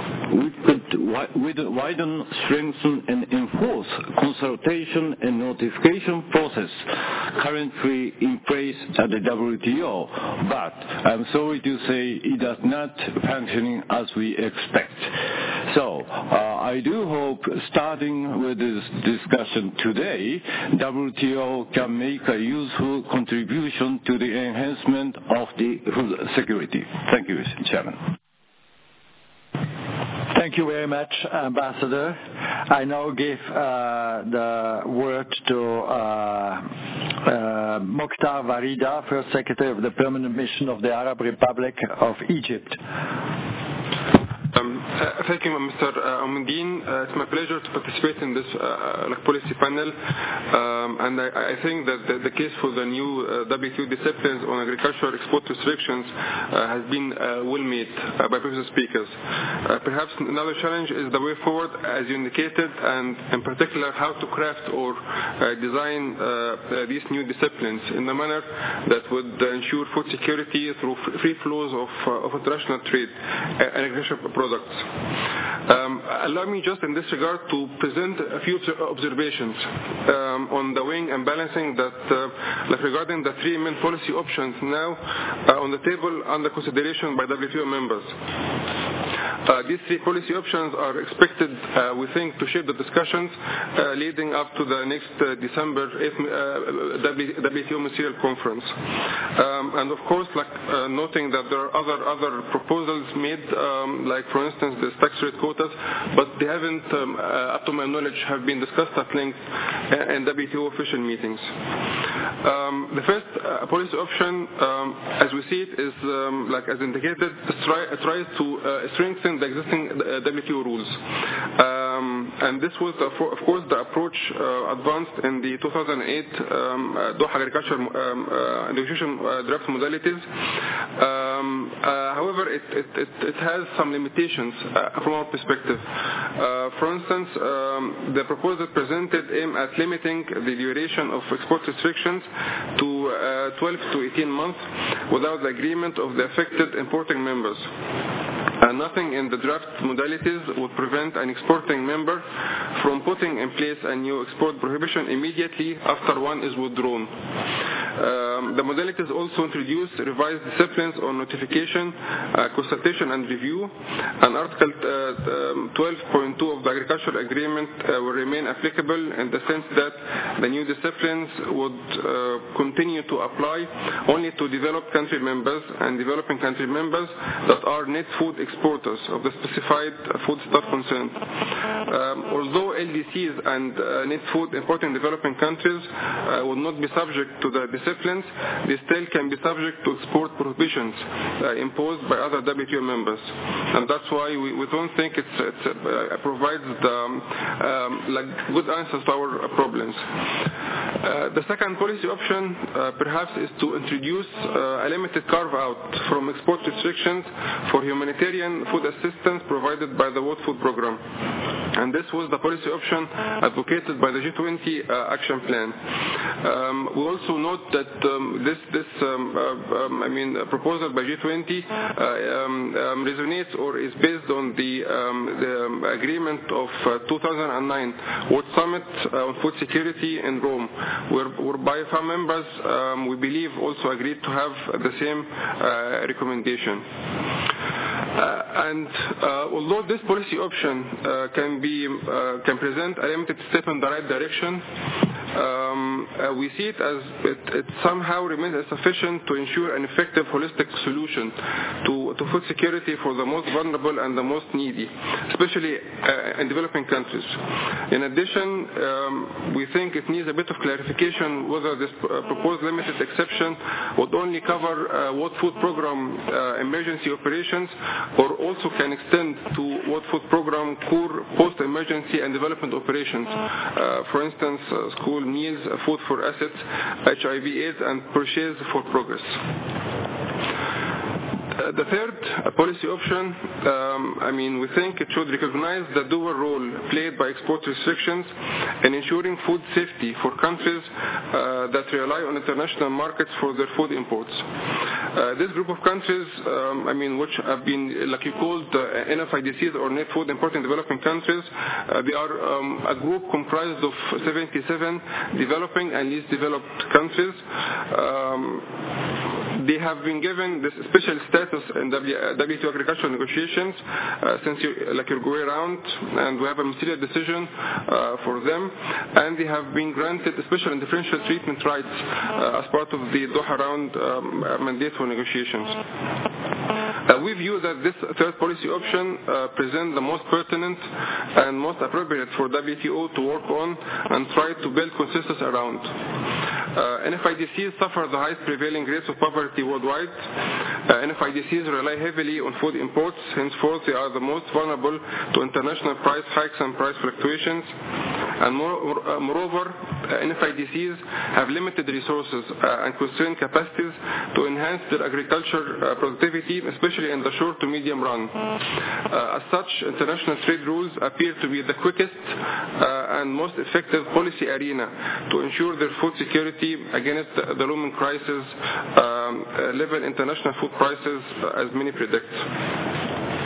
we could wi- widen, strengthen, and enforce consultation and notification process currently in place at the W T O, but I'm sorry to say it is not functioning as we expect. So, uh, I do hope, starting with this discussion today, W T O can make a useful contribution to the enhancement of the food security. Thank you, Chairman. Thank you very much, Ambassador. I now give uh, the word to uh, uh, Mokhtar Warida, First Secretary of the Permanent Mission of the Arab Republic of Egypt. Um, uh, thank you, Mister Uh, Omendine. Uh, it's my pleasure to participate in this uh, like policy panel, um, and I, I think that the, the case for the new uh, W T O disciplines on agricultural export restrictions uh, has been uh, well made uh, by previous speakers. Uh, perhaps another challenge is the way forward, as you indicated, and in particular how to craft or uh, design uh, uh, these new disciplines in a manner that would uh, ensure food security through free flows of, uh, of international trade uh, and agricultural products. Um, allow me just in this regard to present a few observations um, on the weighing and balancing that, uh, like regarding the three main policy options now uh, on the table under consideration by W T O members. Uh, these three policy options are expected, uh, we think, to shape the discussions uh, leading up to the next uh, December eighth uh, W T O Ministerial Conference. Um, and of course, like uh, noting that there are other other proposals made, um, like for instance the tax rate quotas, but they haven't, um, uh, up to my knowledge, have been discussed at length in W T O official meetings. Um, the first uh, policy option, um, as we see it, is um, like as indicated, try, tries to uh, strengthen the existing uh, W T O rules. Um, and this was, uh, for, of course, the approach uh, advanced in the two thousand eight um, uh, Doha Agriculture um, uh, negotiation uh, draft modalities. Um, uh, however, it, it, it, it has some limitations uh, from our perspective. Uh, for instance, um, the proposal presented aim at limiting the duration of export restrictions to uh, twelve to eighteen months without the agreement of the affected importing members. Uh, nothing in the draft modalities would prevent an exporting member from putting in place a new export prohibition immediately after one is withdrawn. Um, the modalities also introduced revised disciplines on notification, uh, consultation and review, and Article uh, twelve point two of the Agricultural Agreement uh, will remain applicable in the sense that the new disciplines would uh, continue to apply only to developed country members and developing country members that are net food exporters of the specified foodstuff concerned. Um, although L D Cs and uh, net food importing developing countries uh, will not be subject to the disciplines, they still can be subject to export prohibitions uh, imposed by other W T O members. And that's why we, we don't think it's, it's, uh, provides the, um, like good answers to our problems. Uh, the second policy option uh, perhaps is to introduce uh, a limited carve-out from export restrictions for humanitarian food assistance provided by the World Food Programme. And this was the policy option advocated by the G twenty uh, action plan. Um, we also note that um, this, this um, uh, um, I mean, uh, proposal by G twenty uh, um, um, resonates or is based on the, um, the um, agreement of uh, two thousand nine World Summit uh, on Food Security in Rome, where, whereby some members, um, we believe, also agreed to have the same uh, recommendation. Uh, and uh, although this policy option uh, can be uh, can present a limited step in the right direction, um, uh, we see it as it, it somehow remains insufficient to ensure an effective holistic solution to, to food security for the most vulnerable and the most needy, especially uh, in developing countries. In addition, um, we think it needs a bit of clarification whether this uh, proposed limited exception would only cover uh, World Food Programme uh, emergency operations, or also can extend to World Food Programme core post-emergency and development operations. Uh, for instance, uh, school meals, uh, food for assets, H I V AIDS, and purchase for progress. Uh, the third uh, policy option, um, I mean, we think it should recognize the dual role played by export restrictions in ensuring food safety for countries uh, that rely on international markets for their food imports. Uh, this group of countries, um, I mean, which have been, like you called, uh, N F I D Cs or net food importing developing countries, uh, they are um, a group comprised of seventy-seven developing and least developed countries. Um, They have been given this special status in W T O agricultural negotiations uh, since you, like your go around, and we have a ministerial decision uh, for them, and they have been granted special and differential treatment rights uh, as part of the Doha round um, mandate for negotiations. Uh, we view that this third policy option uh, presents the most pertinent and most appropriate for W T O to work on and try to build consensus around. Uh, N F I D Cs suffer the highest prevailing rates of poverty worldwide. Uh, N F I D Cs rely heavily on food imports, henceforth they are the most vulnerable to international price hikes and price fluctuations. And more, uh, moreover, uh, N F I D Cs have limited resources uh, and constrained capacities to enhance their agriculture uh, productivity, especially in the short to medium run. Uh, as such, international trade rules appear to be the quickest uh, and most effective policy arena to ensure their food security against the, the looming crisis, um, uh, level international food prices, uh, as many predict.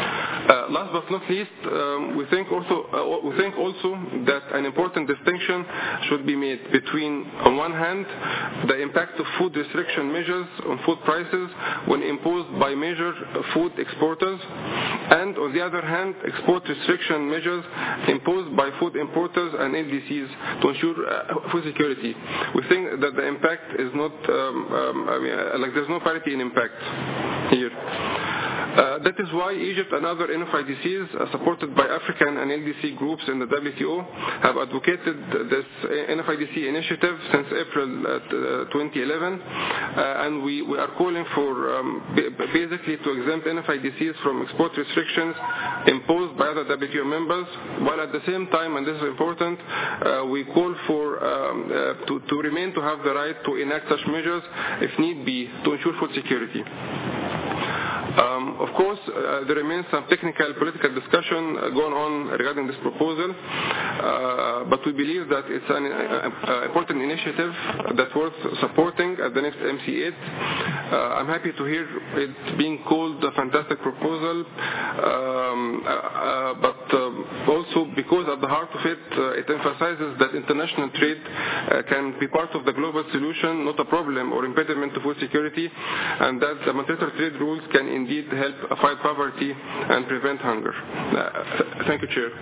Uh, last but not least, um, we think also uh, we think also that an important distinction should be made between, on one hand, the impact of food restriction measures on food prices when imposed by major food exporters, and on the other hand, export restriction measures imposed by food importers and L D Cs to ensure uh, food security. We think that the impact is not um, um, I mean, uh, like there's no parity in impact here. Uh, that is why Egypt and other N F I D Cs, uh, supported by African and L D C groups in the W T O, have advocated this N F I D C initiative since April uh, twenty eleven, uh, and we, we are calling for um, basically to exempt N F I D Cs from export restrictions imposed by other W T O members, while at the same time, and this is important, uh, we call for um, uh, to, to remain to have the right to enact such measures if need be to ensure food security. Um, of course, uh, there remains some technical political discussion uh, going on regarding this proposal, uh, but we believe that it's an uh, uh, important initiative that's worth supporting at the next M C eight. Uh, I'm happy to hear it being called a fantastic proposal, um, uh, uh, but uh, also because at the heart of it, uh, it emphasizes that international trade uh, can be part of the global solution, not a problem or impediment to food security, and that the multilateral trade rules can indeed help fight poverty and prevent hunger. Uh, th- thank you, Chair.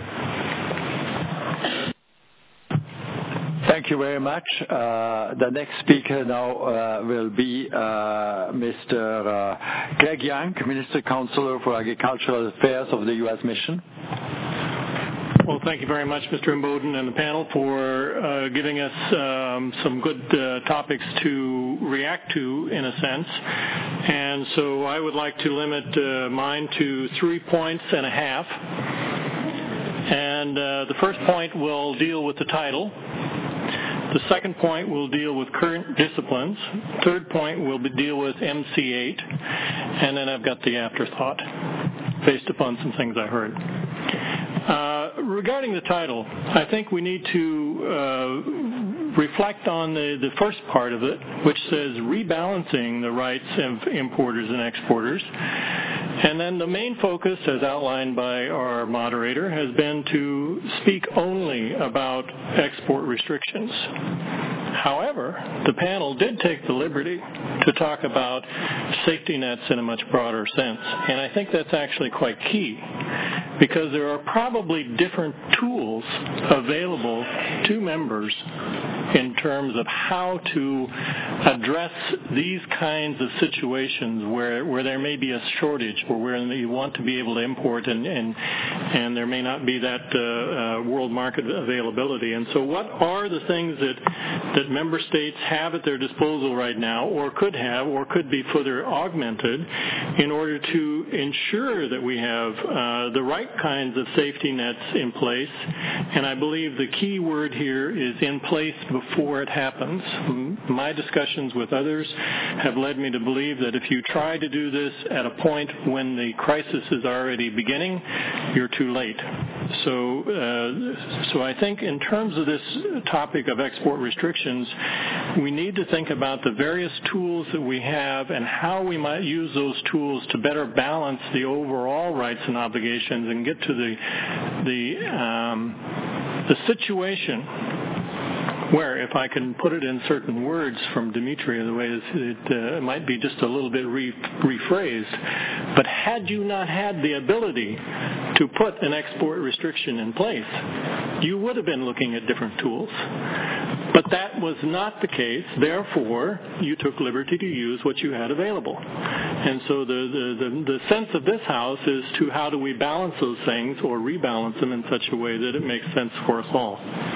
Thank you very much. Uh, the next speaker now uh, will be uh, Mister Uh, Greg Young, Minister Counselor for Agricultural Affairs of the U S Mission. Well, thank you very much, Mister Imboden and the panel, for uh, giving us um, some good uh, topics to react to, in a sense. And so I would like to limit uh, mine to three points and a half. And uh, the first point will deal with the title. The second point will deal with current disciplines. Third point will be deal with M C eight. And then I've got the afterthought based upon some things I heard. Uh, regarding the title, I think we need to uh, reflect on the, the first part of it, which says rebalancing the rights of importers and exporters. And then the main focus, as outlined by our moderator, has been to speak only about export restrictions. However, the panel did take the liberty to talk about safety nets in a much broader sense. And I think that's actually quite key, because there are probably different tools available to members in terms of how to address these kinds of situations where, where there may be a shortage or where you want to be able to import and, and, and there may not be that uh, uh, world market availability. And so what are the things that, that member states have at their disposal right now, or could have, or could be further augmented in order to ensure that we have uh, the right kinds of safety nets in place? And I believe the key word here is in place before it happens. My discussions with others have led me to believe that if you try to do this at a point when the crisis is already beginning, you're too late. So, uh, so I think in terms of this topic of export restrictions, we need to think about the various tools that we have and how we might use those tools to better balance the overall rights and obligations and get to the the um, the situation where, if I can put it in certain words from Dimitri, the way it uh, might be just a little bit re- rephrased, but had you not had the ability to put an export restriction in place, you would have been looking at different tools. But that was not the case. Therefore, you took liberty to use what you had available. And so the, the, the, the sense of this House is to how do we balance those things or rebalance them in such a way that it makes sense for us all.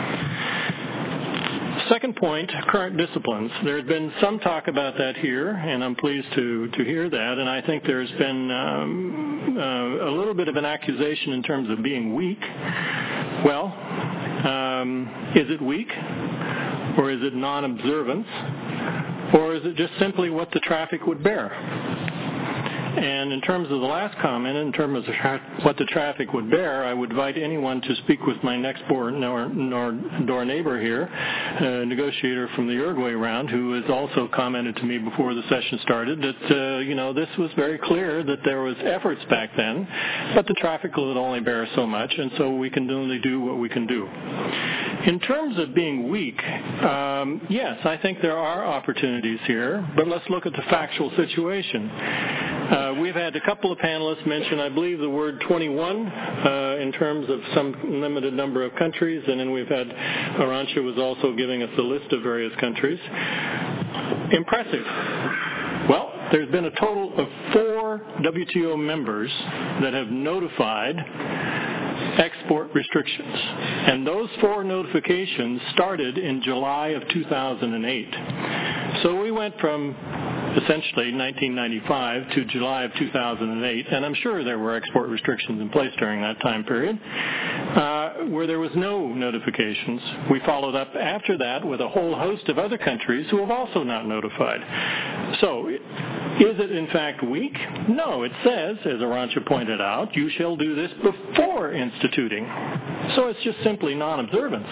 Second point, current disciplines. There has been some talk about that here, and I'm pleased to, to hear that. And I think there's been um, uh, a little bit of an accusation in terms of being weak. Well, um, is it weak? Or is it non-observance? Or is it just simply what the traffic would bear? And in terms of the last comment, in terms of what the traffic would bear, I would invite anyone to speak with my next door, door neighbor here, a negotiator from the Uruguay round, who has also commented to me before the session started that, uh, you know, this was very clear that there was efforts back then, but the traffic would only bear so much, and so we can only do what we can do. In terms of being weak, um, yes, I think there are opportunities here, but let's look at the factual situation. Uh, we've had a couple of panelists mention, I believe, the word twenty-one uh, in terms of some limited number of countries, and then we've had Arantxa was also giving us a list of various countries. Impressive. Well, there's been a total of four W T O members that have notified export restrictions. And those four notifications started in July of two thousand eight. So we went from essentially nineteen ninety-five to July of two thousand eight, and I'm sure there were export restrictions in place during that time period, uh, where there was no notifications. We followed up after that with a whole host of other countries who have also not notified. So, is it in fact weak? No, it says, as Arantxa pointed out, you shall do this before instituting. So it's just simply non-observance.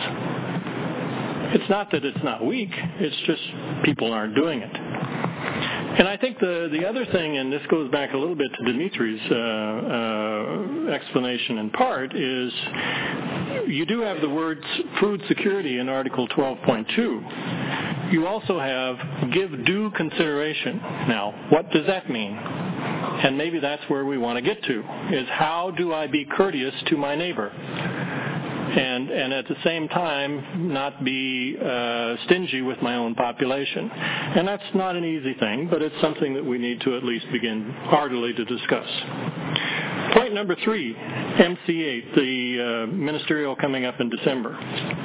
It's not that it's not weak, it's just people aren't doing it. And I think the, the other thing, and this goes back a little bit to Dimitri's uh, uh, explanation in part, is you do have the words food security in Article twelve point two. You also have give due consideration. Now, what does that mean? And maybe that's where we want to get to, is how do I be courteous to my neighbor? And, and at the same time, not be uh, stingy with my own population. And that's not an easy thing, but it's something that we need to at least begin heartily to discuss. Point number three, M C eight, the uh, ministerial coming up in December.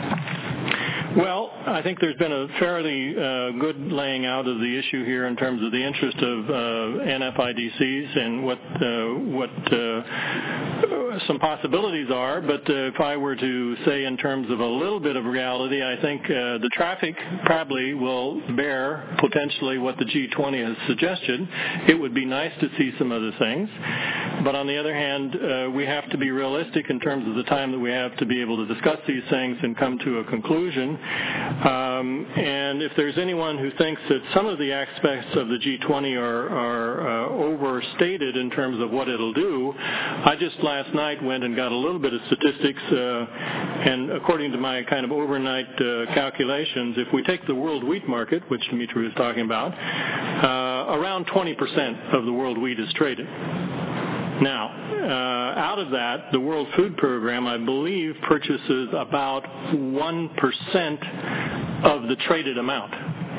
Well, I think there's been a fairly uh, good laying out of the issue here in terms of the interest of uh, N F I D Cs and what uh, what uh, some possibilities are. But uh, if I were to say in terms of a little bit of reality, I think uh, the traffic probably will bear potentially what the G twenty has suggested. It would be nice to see some other things. But on the other hand, uh, we have to be realistic in terms of the time that we have to be able to discuss these things and come to a conclusion. Um, and if there's anyone who thinks that some of the aspects of the G twenty are, are uh, overstated in terms of what it'll do, I just last night went and got a little bit of statistics, uh, and according to my kind of overnight uh, calculations, if we take the world wheat market, which Dimitri was talking about, uh, around twenty percent of the world wheat is traded. Now, uh, out of that, the World Food Program, I believe, purchases about one percent of the traded amount.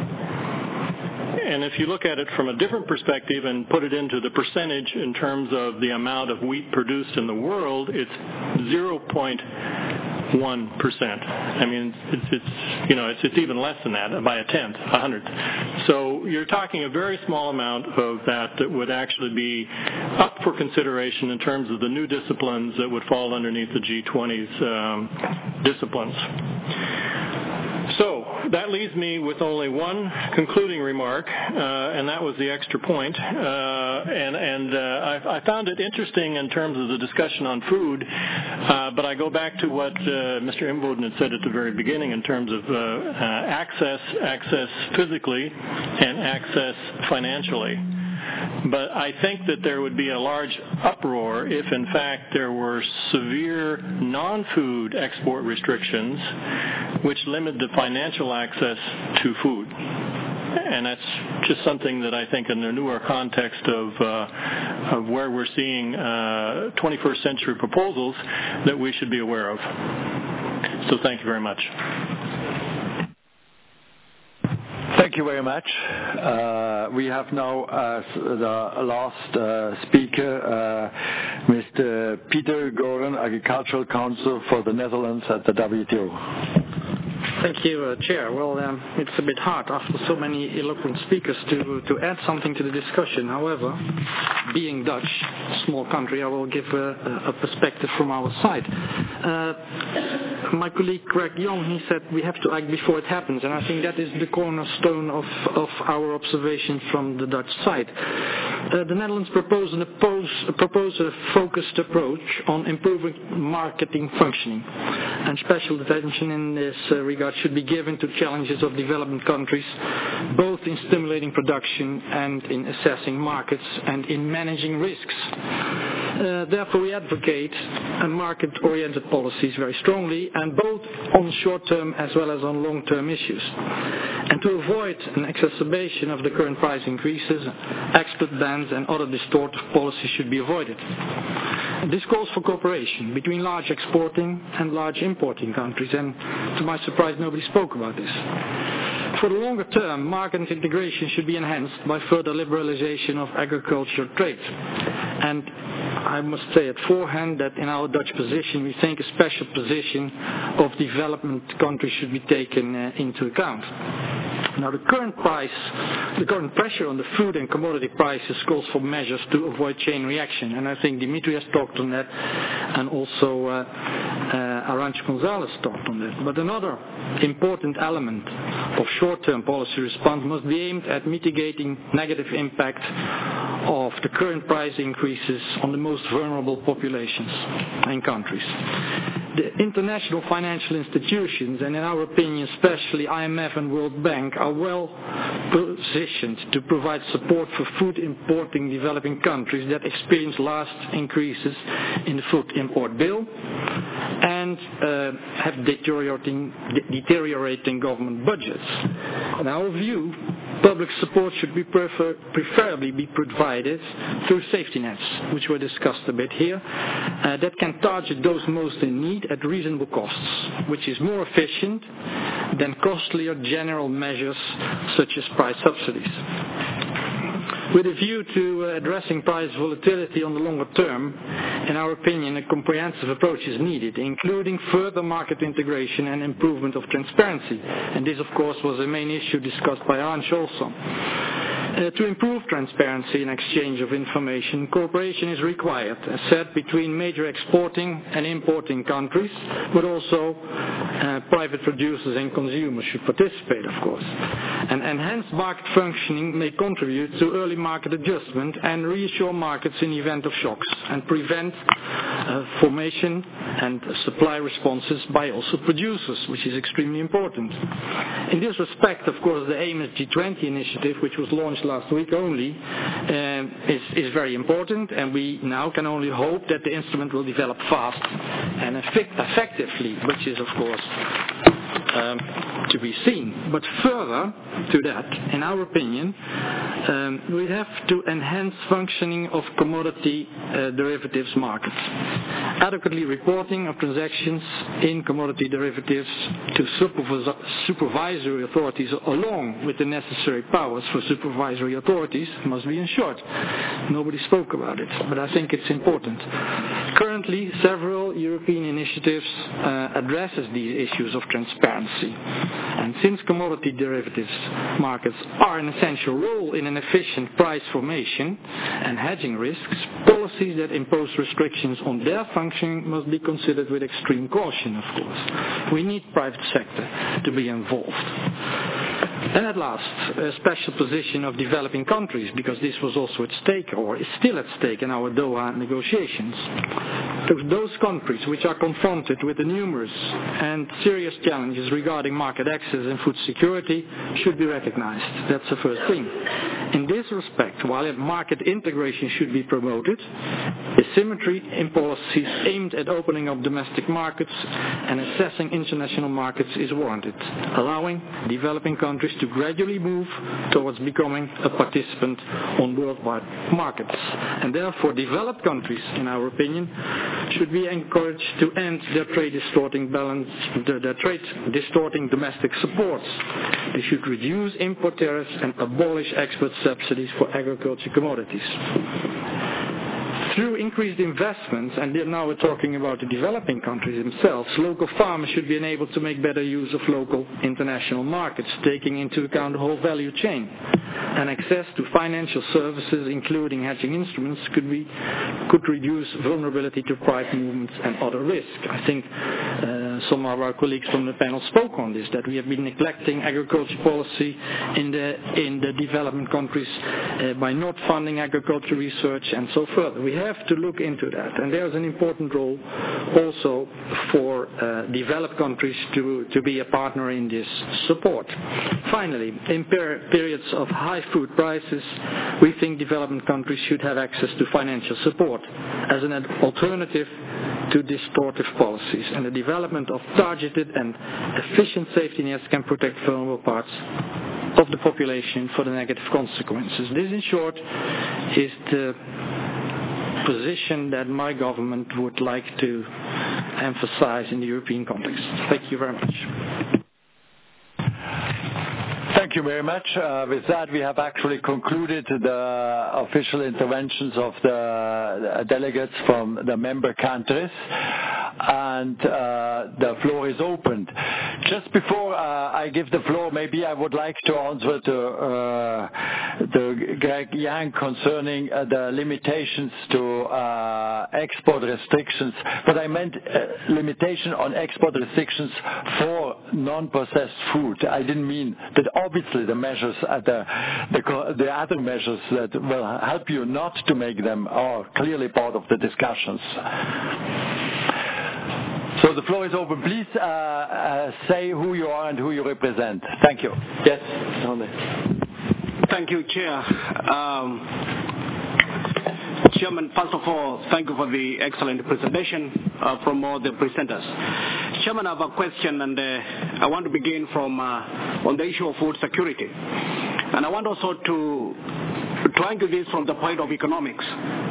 And if you look at it from a different perspective and put it into the percentage in terms of the amount of wheat produced in the world, it's zero point one percent. I mean, it's, it's you know, it's, it's even less than that, by a tenth, a hundredth. So you're talking a very small amount of that that would actually be up for consideration in terms of the new disciplines that would fall underneath the G twenty's um, disciplines. So that leaves me with only one concluding remark, uh, and that was the extra point. Uh, and and uh, I, I found it interesting in terms of the discussion on food, uh, but I go back to what uh, Mister Imboden had said at the very beginning in terms of uh, uh, access, access physically, and access financially. But I think that there would be a large uproar if, in fact, there were severe non-food export restrictions which limit the financial access to food. And that's just something that I think in the newer context of, uh, of where we're seeing uh, twenty-first century proposals that we should be aware of. So thank you very much. Thank you very much. Uh, we have now uh, the last uh, speaker, uh, Mister Peter Goren, Agricultural Council for the Netherlands at the W T O. Thank you, uh, Chair. Well, um, it's a bit hard after so many eloquent speakers to, to add something to the discussion. However, being Dutch, a small country, I will give a, a perspective from our side. Uh, my colleague Greg Young, he said we have to act before it happens, and I think that is the cornerstone of, of our observations from the Dutch side. Uh, the Netherlands proposed, an oppose, proposed a focused approach on improving marketing functioning, and special attention in this uh, regard should be given to challenges of developing countries, both in stimulating production and in assessing markets and in managing risks. Uh, therefore, we advocate a market-oriented policies very strongly, and both on short-term as well as on long-term issues. And to avoid an exacerbation of the current price increases, export bans and other distortive policies should be avoided. This calls for cooperation between large exporting and large importing countries, and to my surprise, nobody spoke about this. For the longer term, market integration should be enhanced by further liberalization of agricultural trade. And I must say at forehand that in our Dutch position, we think a special position of development countries should be taken uh, into account. Now, the current price, the current pressure on the food and commodity prices calls for measures to avoid chain reaction, and I think Dimitri has talked on that, and also uh, uh, Arantxa Gonzalez talked on that. But another important element of short-term policy response must be aimed at mitigating negative impact of the current price increases on the most vulnerable populations and countries. The international financial institutions, and in our opinion especially I M F and World Bank, are well positioned to provide support for food importing developing countries that experience last increases in the food import bill and uh, have deteriorating, de- deteriorating government budgets. In our view, public support should be prefer- preferably be provided through safety nets, which were discussed a bit here, uh, that can target those most in need at reasonable costs, which is more efficient than costlier general measures such as price subsidies. With a view to uh, addressing price volatility on the longer term, in our opinion, a comprehensive approach is needed, including further market integration and improvement of transparency. And this, of course, was a main issue discussed by Arantxa also. Uh, to improve transparency and exchange of information, cooperation is required, as said, between major exporting and importing countries, but also uh, private producers and consumers should participate, of course. And enhanced market functioning may contribute to early market adjustment and reassure markets in the event of shocks, and prevent uh, formation and supply responses by also producers, which is extremely important. In this respect, of course, the A M S G twenty initiative, which was launched last week only, uh, is, is very important, and we now can only hope that the instrument will develop fast and effect- effectively, which is, of course, um, to be seen. But further to that, in our opinion, um, we have to enhance functioning of commodity uh, derivatives markets. Adequately reporting of transactions in commodity derivatives to supervis- supervisory authorities, along with the necessary powers for supervisory authorities, must be ensured. Nobody spoke about it, but I think it's important. Currently, several European initiatives uh, addresses these issues of transparency. And since commodity derivatives markets are an essential role in an efficient price formation and hedging risks, policies that impose restrictions on their functioning must be considered with extreme caution, of course. We need private sector to be involved. And at last, a special position of developing countries, because this was also at stake, or is still at stake in our Doha negotiations. Those countries which are confronted with the numerous and serious challenges regarding market access and food security should be recognized. That's the first thing. In this respect, while market integration should be promoted, asymmetry in policies aimed at opening up domestic markets and assessing international markets is warranted, allowing developing countries to gradually move towards becoming a participant on worldwide markets. And therefore, developed countries, in our opinion, should be encouraged to end their trade distorting balance, their, their trade distorting domestic supports. They should reduce import tariffs and abolish export subsidies for agriculture commodities. Through increased investments, and now we're talking about the developing countries themselves, local farmers should be enabled to make better use of local international markets, taking into account the whole value chain. And access to financial services, including hedging instruments, could be could reduce vulnerability to price movements and other risks. I think uh, some of our colleagues from the panel spoke on this, that we have been neglecting agriculture policy in the in the development countries uh, by not funding agriculture research and so further. We have to look into that, and there's an important role also for uh, developed countries to, to be a partner in this support. Finally, in per- periods of high food prices, we think development countries should have access to financial support as an alternative to distortive policies, and the development of targeted and efficient safety nets can protect vulnerable parts of the population for the negative consequences. This, in short, is the position that my government would like to emphasize in the European context. Thank you very much. Thank you very much. Uh, with that, we have actually concluded the official interventions of the delegates from the member countries, and uh, the floor is open. Just before uh, I give the floor, maybe I would like to answer to, uh, to Greg Young concerning uh, the limitations to uh, export restrictions, but I meant uh, limitation on export restrictions for non-processed food. I didn't mean that obviously the measures, uh, the, the, the other measures that will help you not to make them are clearly part of the discussions. So the floor is open. Please uh, uh, say who you are and who you represent. Thank you. Yes, thank you, Chair. Um, Chairman, first of all, thank you for the excellent presentation uh, from all the presenters. Chairman, I have a question, and uh, I want to begin from uh, on the issue of food security. And I want also to triangle this from the point of economics,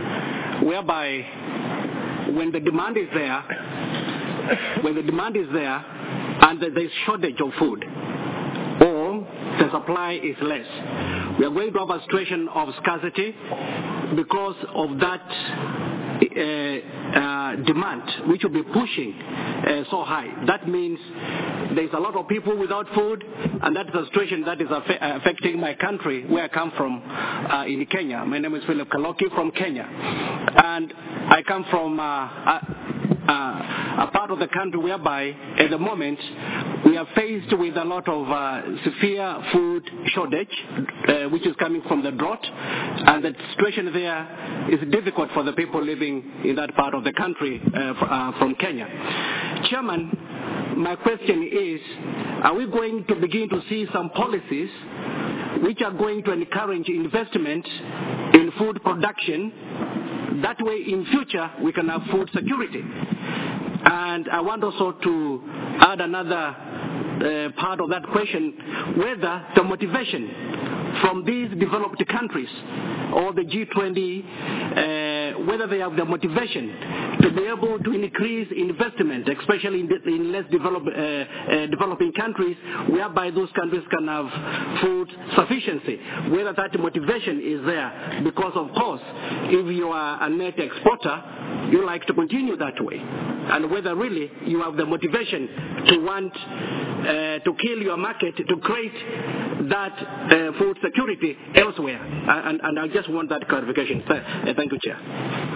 whereby when the demand is there, when the demand is there and there is shortage of food, or the supply is less, we are going to have a situation of scarcity because of that uh, uh, demand, which will be pushing uh, so high. That means there is a lot of people without food, and that is a situation that is aff- affecting my country, where I come from, uh, in Kenya. My name is Philip Kaloki from Kenya, and I come from uh, uh, Uh, a part of the country whereby at the moment we are faced with a lot of uh, severe food shortage, uh, which is coming from the drought, and the situation there is difficult for the people living in that part of the country uh, f- uh, from Kenya. Chairman, my question is, are we going to begin to see some policies which are going to encourage investment in food production? That way, in future, we can have food security. And I want also to add another uh, part of that question, whether the motivation from these developed countries or the G twenty, uh, whether they have the motivation to be able to increase investment, especially in, the, in less develop, uh, uh, developing countries, whereby those countries can have food sufficiency, whether that motivation is there. Because, of course, if you are a net exporter, you like to continue that way. And whether really you have the motivation to want uh, to kill your market, to create that uh, food security elsewhere. And, and I just want that clarification. Thank you, Chair.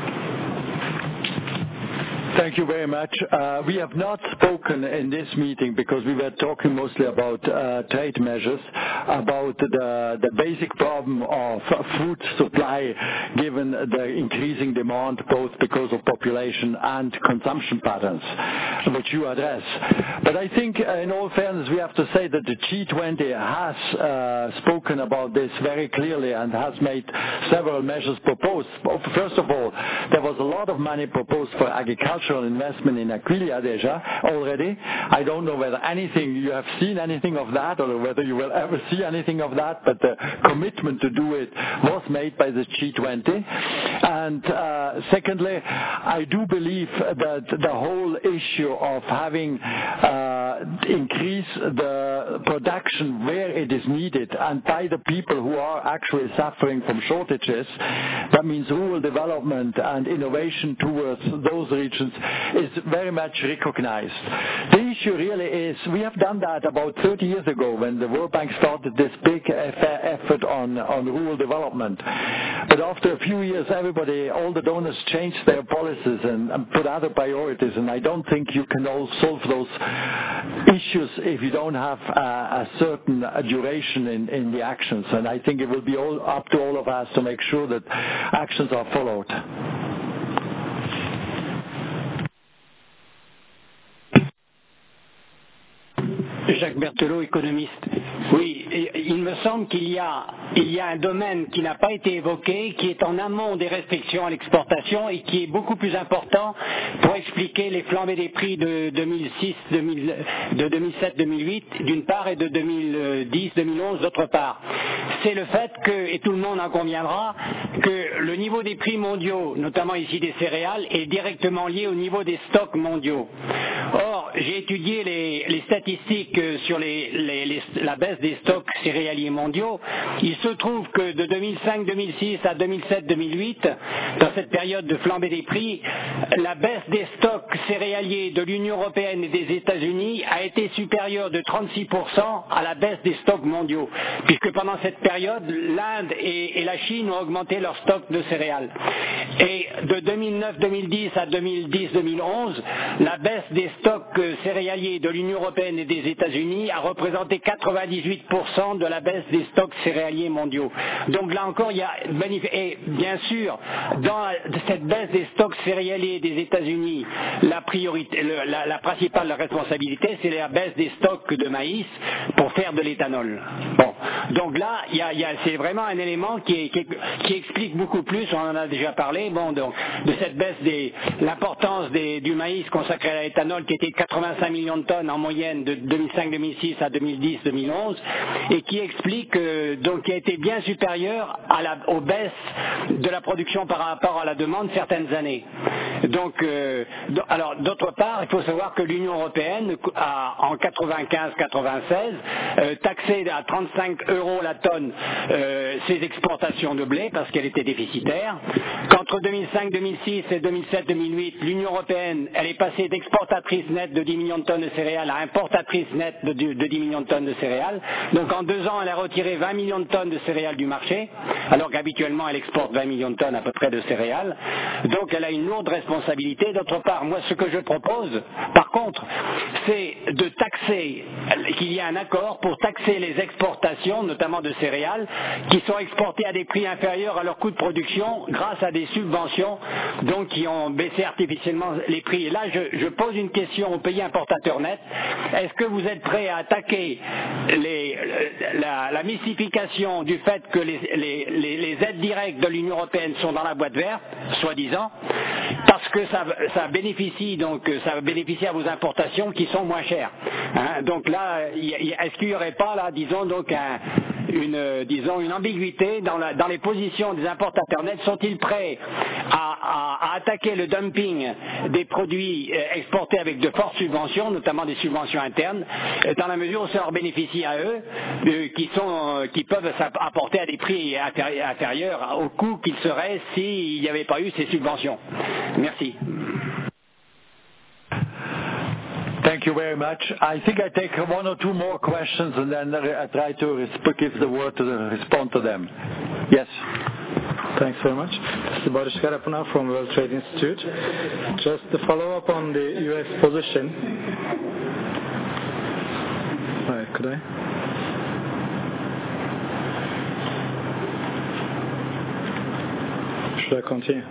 Thank you very much. Uh, we have not spoken in this meeting because we were talking mostly about uh, trade measures, about the, the basic problem of food supply given the increasing demand both because of population and consumption patterns, which you address. But I think uh, in all fairness we have to say that the G twenty has uh, spoken about this very clearly and has made several measures proposed. First of all, there was a lot of money proposed for agriculture investment in Aquilia Deja already. I don't know whether anything you have seen anything of that or whether you will ever see anything of that, but the commitment to do it was made by the G twenty. And uh, secondly, I do believe that the whole issue of having uh, increase the uh, production where it is needed and by the people who are actually suffering from shortages, that means rural development and innovation towards those regions, is very much recognized. The issue really is, we have done that about thirty years ago when the World Bank started this big effort on, on rural development. But after a few years, everybody, all the donors changed their policies and, and put other priorities, and I don't think you can all solve those issues if you don't have a, a certain a duration in, in the actions. And I think it will be all up to all of us to make sure that actions are followed. Jacques Berthelot, économiste. Oui, il me semble qu'il y a, il y a un domaine qui n'a pas été évoqué, qui est en amont des restrictions à l'exportation et qui est beaucoup plus important pour expliquer les flambées des prix de deux mille six, deux mille, de deux mille sept deux mille huit d'une part et de deux mille dix deux mille onze d'autre part. C'est le fait que, et tout le monde en conviendra, que le niveau des prix mondiaux, notamment ici des céréales, est directement lié au niveau des stocks mondiaux. Or, j'ai étudié les, les statistiques sur les, les, les, la baisse des stocks céréaliers mondiaux. Il se trouve que de deux mille cinq deux mille six à deux mille sept deux mille huit, dans cette période de flambée des prix, la baisse des stocks céréaliers de l'Union européenne et des États-Unis a été supérieure de trente-six pour cent à la baisse des stocks mondiaux, puisque pendant cette période, l'Inde et, et la Chine ont augmenté leurs stocks de céréales. Et de deux mille neuf deux mille dix à deux mille dix deux mille onze, la baisse des stocks céréaliers de l'Union européenne et des États-Unis a représenté quatre-vingt-dix-huit pour cent de la baisse des stocks céréaliers mondiaux. Donc là encore, il y a, et bien sûr, dans cette baisse des stocks céréaliers des États-Unis, la priorité, le, la, la principale responsabilité, c'est la baisse des stocks de maïs pour faire de l'éthanol. Bon, donc là, il y a, il y a, c'est vraiment un élément qui, est, qui, qui explique beaucoup plus. On en a déjà parlé. Bon, donc de cette baisse des, l'importance des, du maïs consacré à l'éthanol, qui était de quatre-vingt-cinq millions de tonnes en moyenne de deux mille cinq deux mille six à deux mille dix deux mille onze, et qui explique euh, donc qui a été bien supérieur à la, aux baisses de la production par rapport à la demande certaines années. Donc, euh, alors d'autre part, il faut savoir que l'Union européenne a en quatre-vingt-quinze quatre-vingt-seize euh, taxé à trente-cinq euros la tonne euh, ses exportations de blé parce qu'elle était déficitaire. Qu'entre deux mille cinq deux mille six et deux mille sept deux mille huit, l'Union européenne, elle est passée d'exportatrice nette de dix millions de tonnes de céréales à importatrice nette de, de dix millions de tonnes de céréales. Donc en deux ans, elle a retiré vingt millions de tonnes de céréales du marché, alors qu'habituellement elle exporte vingt millions de tonnes à peu près de céréales. Donc elle a une lourde responsabilité. D'autre part, moi ce que je propose, par contre, c'est de taxer, qu'il y ait un accord pour taxer les exportations, notamment de céréales, qui sont exportées à des prix inférieurs à leur coût de production grâce à des subventions, donc qui ont baissé artificiellement les prix. Et là, je, je pose une question aux pays importateurs nets. Est-ce que vous êtes prêts à attaquer les, la, la mystification du fait que les, les, les, les aides directes de l'Union européenne sont dans la boîte verte, soi-disant, parce que ça, ça bénéficie donc ça bénéficie à vos importations qui sont moins chères. Hein, donc là, y, y, est-ce qu'il n'y aurait pas là, disons donc un, une, disons une ambiguïté dans, la, dans les positions des importateurs nets? Sont-ils prêts à, à, à attaquer le dumping des produits exportés avec de fortes subventions, notamment des subventions internes, dans la mesure où ça leur bénéficie à eux, euh, qui, sont, qui peuvent apporter à des prix inférieurs au coût qu'ils seraient s'il n'y avait pas eu ces subventions? Merci. Thank you very much. I think I take one or two more questions and then I try to give the word to the, respond to them. Yes. Thanks very much. This is Boris Karapuna from World Trade Institute. Just to follow up on the U S position. Right, could I? Should I continue?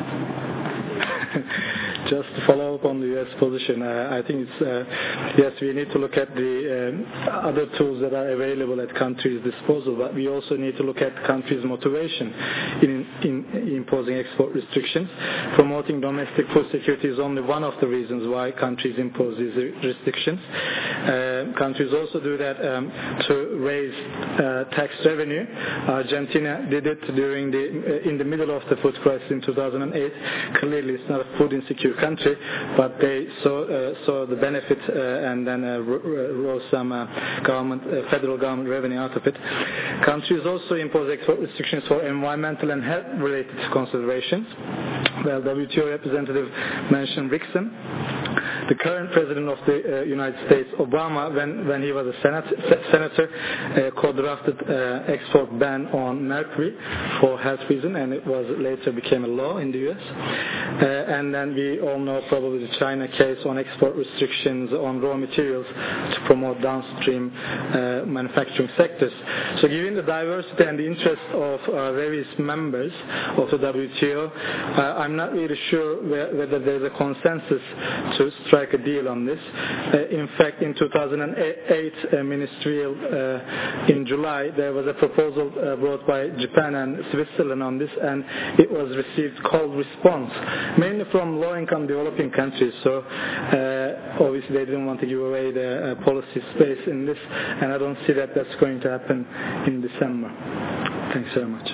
Just to follow up on the U S position, uh, I think it's, uh, yes, we need to look at the um, other tools that are available at countries' disposal, but we also need to look at countries' motivation in, in imposing export restrictions. Promoting domestic food security is only one of the reasons why countries impose these restrictions. Uh, uh, countries also do that um, to raise uh, tax revenue. Argentina did it during the uh, in the middle of the food crisis in two thousand eight. Clearly, it's not a food insecure country, but they saw uh, saw the benefit uh, and then uh, rose some uh, government, uh, federal government revenue out of it. Countries also impose export restrictions for environmental and health-related considerations. Well, W T O representative mentioned Rickson. The current president of the uh, United States, Obama, when, when he was a senat- senator, uh, co-drafted uh, export ban on mercury for health reasons, and it was later became a law in the U S. Uh, and then we all know probably the China case on export restrictions on raw materials to promote downstream uh, manufacturing sectors. So given the diversity and the interest of uh, various members of the W T O, uh, I'm not really sure where, whether there's a consensus to strike a deal on this. Uh, in fact, in two thousand eight, uh, ministerial uh, in July, there was a proposal uh, brought by Japan and Switzerland on this, and it was received cold response, mainly from low-income developing countries. So uh, obviously they didn't want to give away the uh, policy space in this, and I don't see that that's going to happen in December. Thanks very much.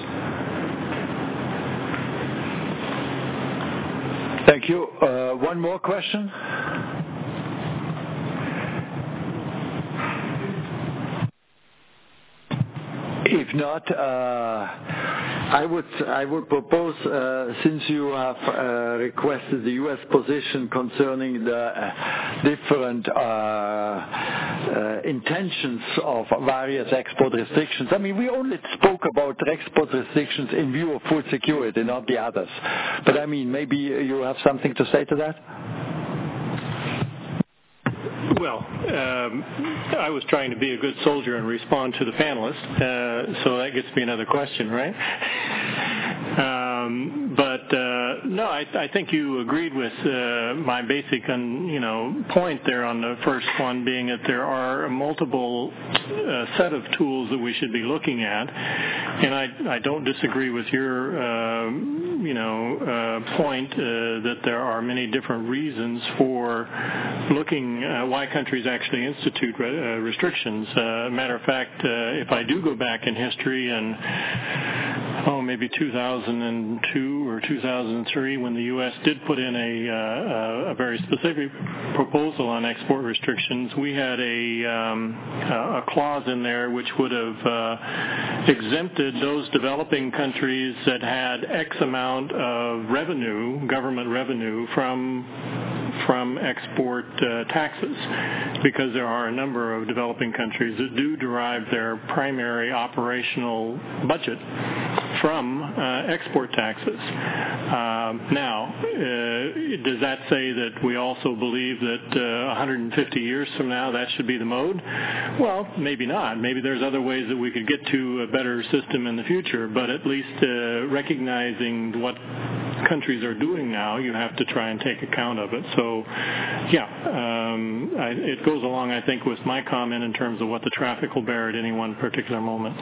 Thank you. Uh, one more question. If not, uh, I would I would propose, uh, since you have uh, requested the U S position concerning the uh, different uh, uh, intentions of various export restrictions. I mean, we only spoke about export restrictions in view of food security, not the others. But I mean, maybe you have something to say to that? Well, um, I was trying to be a good soldier and respond to the panelists, uh, so that gets me another question, right? Um, but uh, no, I, I think you agreed with uh, my basic, un, you know, point there on the first one, being that there are a multiple uh, set of tools that we should be looking at, and I, I don't disagree with your, uh, you know, uh, point uh, that there are many different reasons for looking uh, why countries actually institute re- uh, restrictions. Uh, matter of fact, uh, if I do go back in history and oh, maybe two thousand two or two thousand three, when the U S did put in a, uh, a very specific proposal on export restrictions, we had a, um, a clause in there which would have uh, exempted those developing countries that had X amount of revenue, government revenue, from from export uh, taxes, because there are a number of developing countries that do derive their primary operational budget from uh, export taxes. Uh, now, uh, does that say that we also believe that uh, one hundred fifty years from now that should be the mode? Well, maybe not. Maybe there's other ways that we could get to a better system in the future, but at least uh, recognizing what countries are doing now, you have to try and take account of it. So, yeah, um, I, it goes along, I think, with my comment in terms of what the traffic will bear at any one particular moment.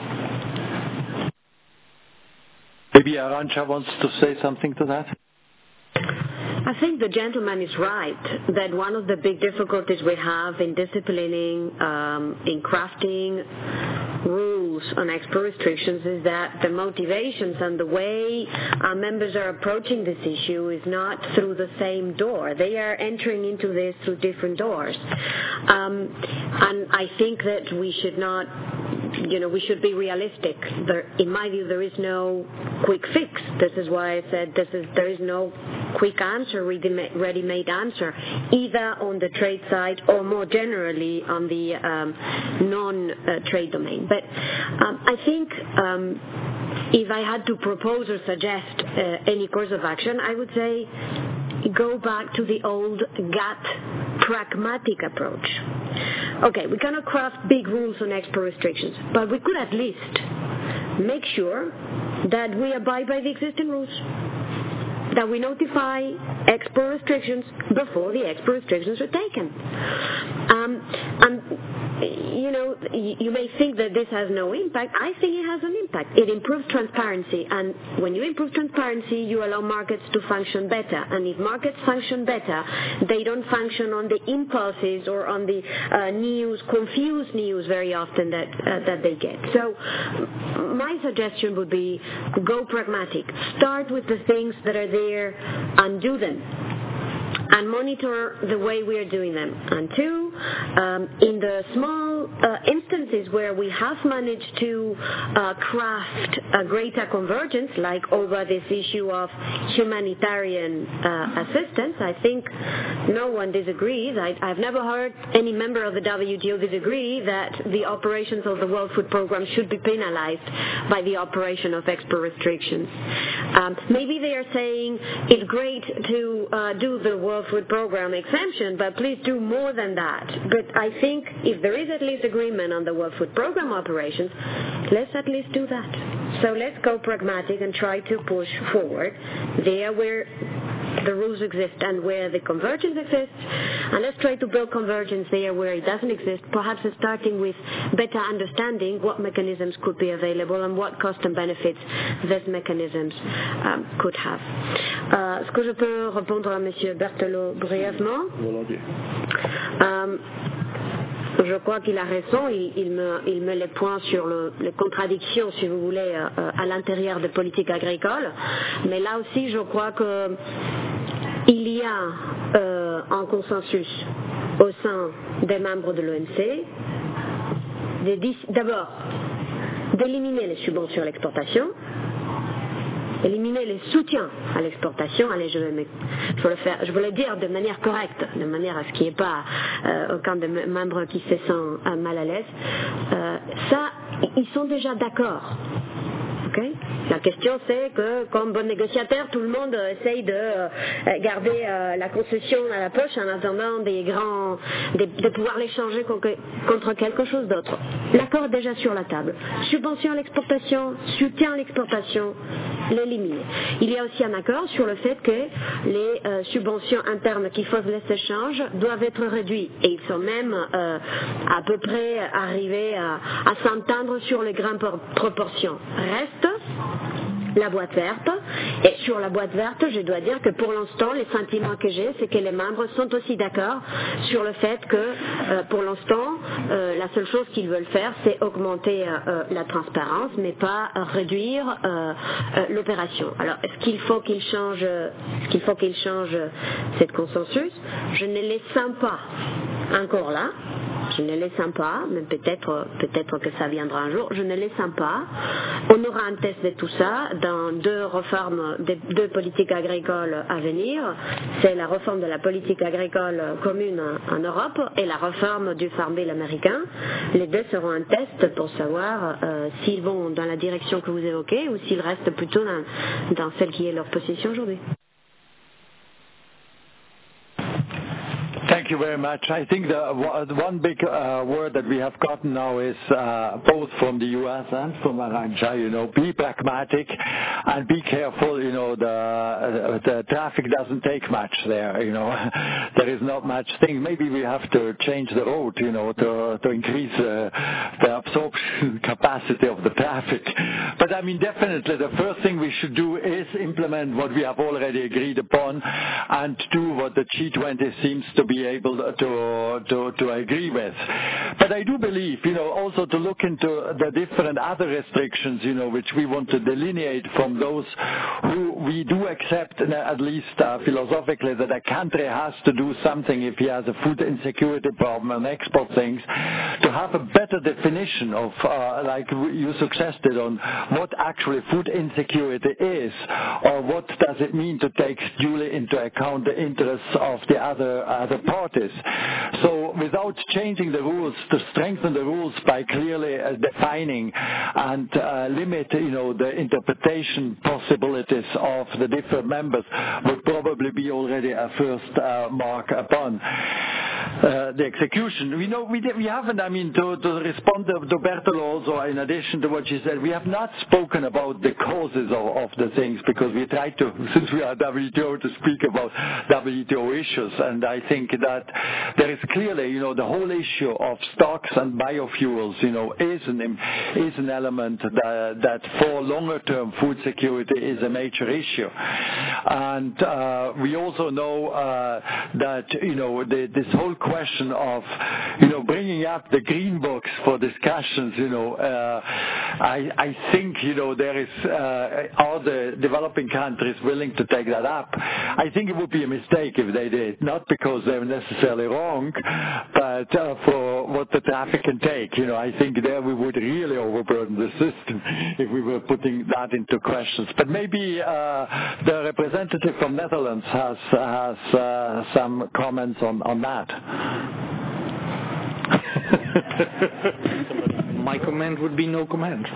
Maybe Arantxa wants to say something to that? I think the gentleman is right that one of the big difficulties we have in disciplining, um, in crafting rules on export restrictions is that the motivations and the way our members are approaching this issue is not through the same door. They are entering into this through different doors. Um, and I think that we should not, you know, we should be realistic. There, in my view, there is no quick fix. This is why I said this is there is no quick answer, ready-made answer, either on the trade side or more generally on the um, non-trade domain. But um, I think um, if I had to propose or suggest uh, any course of action, I would say go back to the old GATT pragmatic approach. Okay, we cannot craft big rules on export restrictions, but we could at least make sure that we abide by the existing rules, that we notify export restrictions before the export restrictions are taken. Um, and you know, you may think that this has no impact. I think it has an impact. It improves transparency, and when you improve transparency, you allow markets to function better. And if markets function better, they don't function on the impulses or on the uh, news, confused news very often that uh, that they get. So my suggestion would be go pragmatic. Start with the things that are there and do them, and monitor the way we are doing them. And two, um, in the small uh, instances where we have managed to uh, craft a greater convergence, like over this issue of humanitarian uh, assistance, I think no one disagrees. I, I've never heard any member of the W T O disagree that the operations of the World Food Programme should be penalized by the operation of export restrictions. Um, maybe they are saying it's great to uh, do the World Food Programme exemption, but please do more than that. But I think if there is at least agreement on the World Food Programme operations, let's at least do that. So let's go pragmatic and try to push forward there where the rules exist and where the convergence exists, and let's try to build convergence there where it doesn't exist, perhaps starting with better understanding what mechanisms could be available and what cost and benefits these mechanisms um, could have. Euh, Est-ce que je peux répondre à M. Berthelot brièvement? Um, Je crois qu'il a raison, il, il, me, il met les points sur le, les contradictions, si vous voulez, euh, à l'intérieur des politiques agricoles. Mais là aussi, je crois qu'il y a euh, un consensus au sein des membres de l'O M C, d'abord d'éliminer les subventions à l'exportation, éliminer les soutiens à l'exportation. Allez, je vais, me, je vais le faire, je vais le dire de manière correcte, de manière à ce qu'il n'y ait pas euh, aucun des membres qui se sent euh, mal à l'aise. Euh, ça, ils sont déjà d'accord. Okay? La question c'est que, comme bon négociateur, tout le monde euh, essaye de euh, garder euh, la concession à la poche en attendant des grands, des, de pouvoir l'échanger contre, contre quelque chose d'autre. L'accord est déjà sur la table. Subvention à l'exportation, soutien à l'exportation, l'éliminer. Il y a aussi un accord sur le fait que les euh, subventions internes qui font les échanges doivent être réduites. Et ils sont même euh, à peu près arrivés à, à s'entendre sur les grandes proportions. Reste la boîte verte, et sur la boîte verte, je dois dire que pour l'instant, les sentiments que j'ai, c'est que les membres sont aussi d'accord sur le fait que, euh, pour l'instant, euh, la seule chose qu'ils veulent faire, c'est augmenter euh, la transparence, mais pas euh, réduire euh, euh, l'opération. Alors, est-ce qu'il faut qu'ils changent, est-ce qu'il faut qu'ils changent cette consensus? Je ne les sens pas encore là. Je ne les sens pas, mais peut-être peut-être que ça viendra un jour. Je ne les sens pas. On aura un test de tout ça dans deux réformes, deux politiques agricoles à venir. C'est la réforme de la politique agricole commune en Europe et la réforme du Farm Bill américain. Les deux seront un test pour savoir euh, s'ils vont dans la direction que vous évoquez ou s'ils restent plutôt dans, dans celle qui est leur position aujourd'hui. Thank you very much. I think the one big uh, word that we have gotten now is uh, both from the U S and from Arantxa, you know, be pragmatic and be careful, you know, the, the traffic doesn't take much there, you know. There is not much thing. Maybe we have to change the road, you know, to, to increase uh, the absorption capacity of the traffic. But I mean, definitely the first thing we should do is implement what we have already agreed upon and do what the G twenty seems to be able to, to, to agree with. But I do believe, you know, also to look into the different other restrictions, you know, which we want to delineate from those who we do accept, at least uh, philosophically, that a country has to do something if he has a food insecurity problem and export things, to have a better definition of, uh, like you suggested, on what actually food insecurity is, or what does it mean to take duly into account the interests of the other other parties. So without changing the rules, to strengthen the rules by clearly uh, defining and uh, limit, you know, the interpretation possibilities of the different members would probably be already a first uh, mark upon. uh, the execution. We know we did, we haven't. I mean, to, to respond to, to Bertolo also, in addition to what she said, we have not spoken about the causes of, of the things because we try to, since we are W T O, to speak about W T O issues. And I think that there is clearly, you know, the whole issue of stocks and biofuels, you know, is an is an element that, that for longer-term food security is a major issue. And uh, we also know uh, that, you know, the, this whole question of, you know, bringing up the green books for discussions, you know, uh, I, I think, you know, there is, uh, are the developing countries willing to take that up? I think it would be a mistake if they did, not because they're necessarily wrong, but uh, for what the traffic can take. You know, I think there we would really overburden the system if we were putting that into questions. But maybe uh, the representative from Netherlands has has uh, some comments on, on that. My comment would be no comment.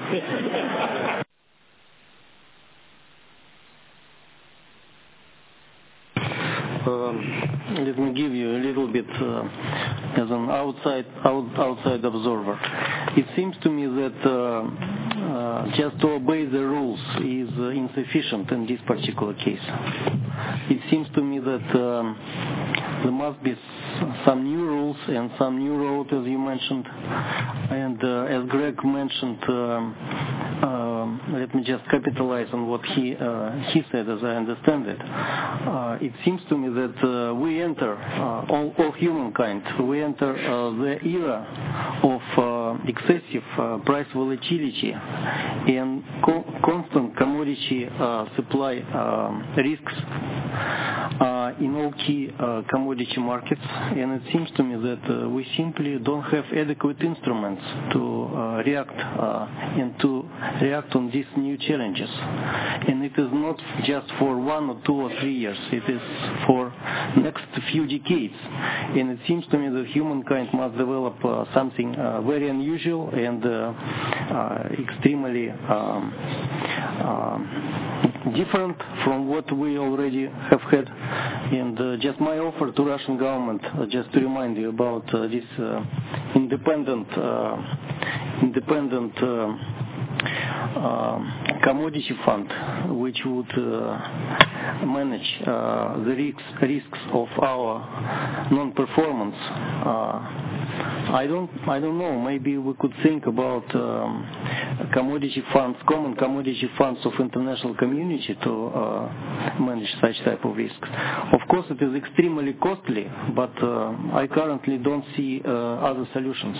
Um, let me give you a little bit uh, as an outside out, outside observer. It seems to me that uh, uh, just to obey the rules is uh, insufficient in this particular case. It seems to me that um, there must be some new rules and some new road, as you mentioned. And uh, as Greg mentioned, um, um, let me just capitalize on what he uh, he said, as I understand it. Uh, it seems to me that uh, we enter, uh, all, all humankind, we enter uh, the era of uh, excessive uh, price volatility and co- constant commodity uh, supply um, risks uh, in all key uh, commodity markets. And it seems to me that uh, we simply don't have adequate instruments to uh, react uh, and to react on these new challenges. And it is not just for one or two or three years. It is for next few decades. And it seems to me that humankind must develop uh, something uh, very unusual and uh, uh, extremely um, uh, different from what we already have had. And uh, just my offer to Russian government, uh, just to remind you about uh, this uh, independent, uh, independent uh, uh, commodity fund, which would uh, manage uh, the risks, risks of our non-performance. Uh, I don't, I don't know. Maybe we could think about um, commodity funds, common commodity funds of international community to uh, manage such type of risks. Of course, it is extremely costly, but uh, I currently don't see uh, other solutions.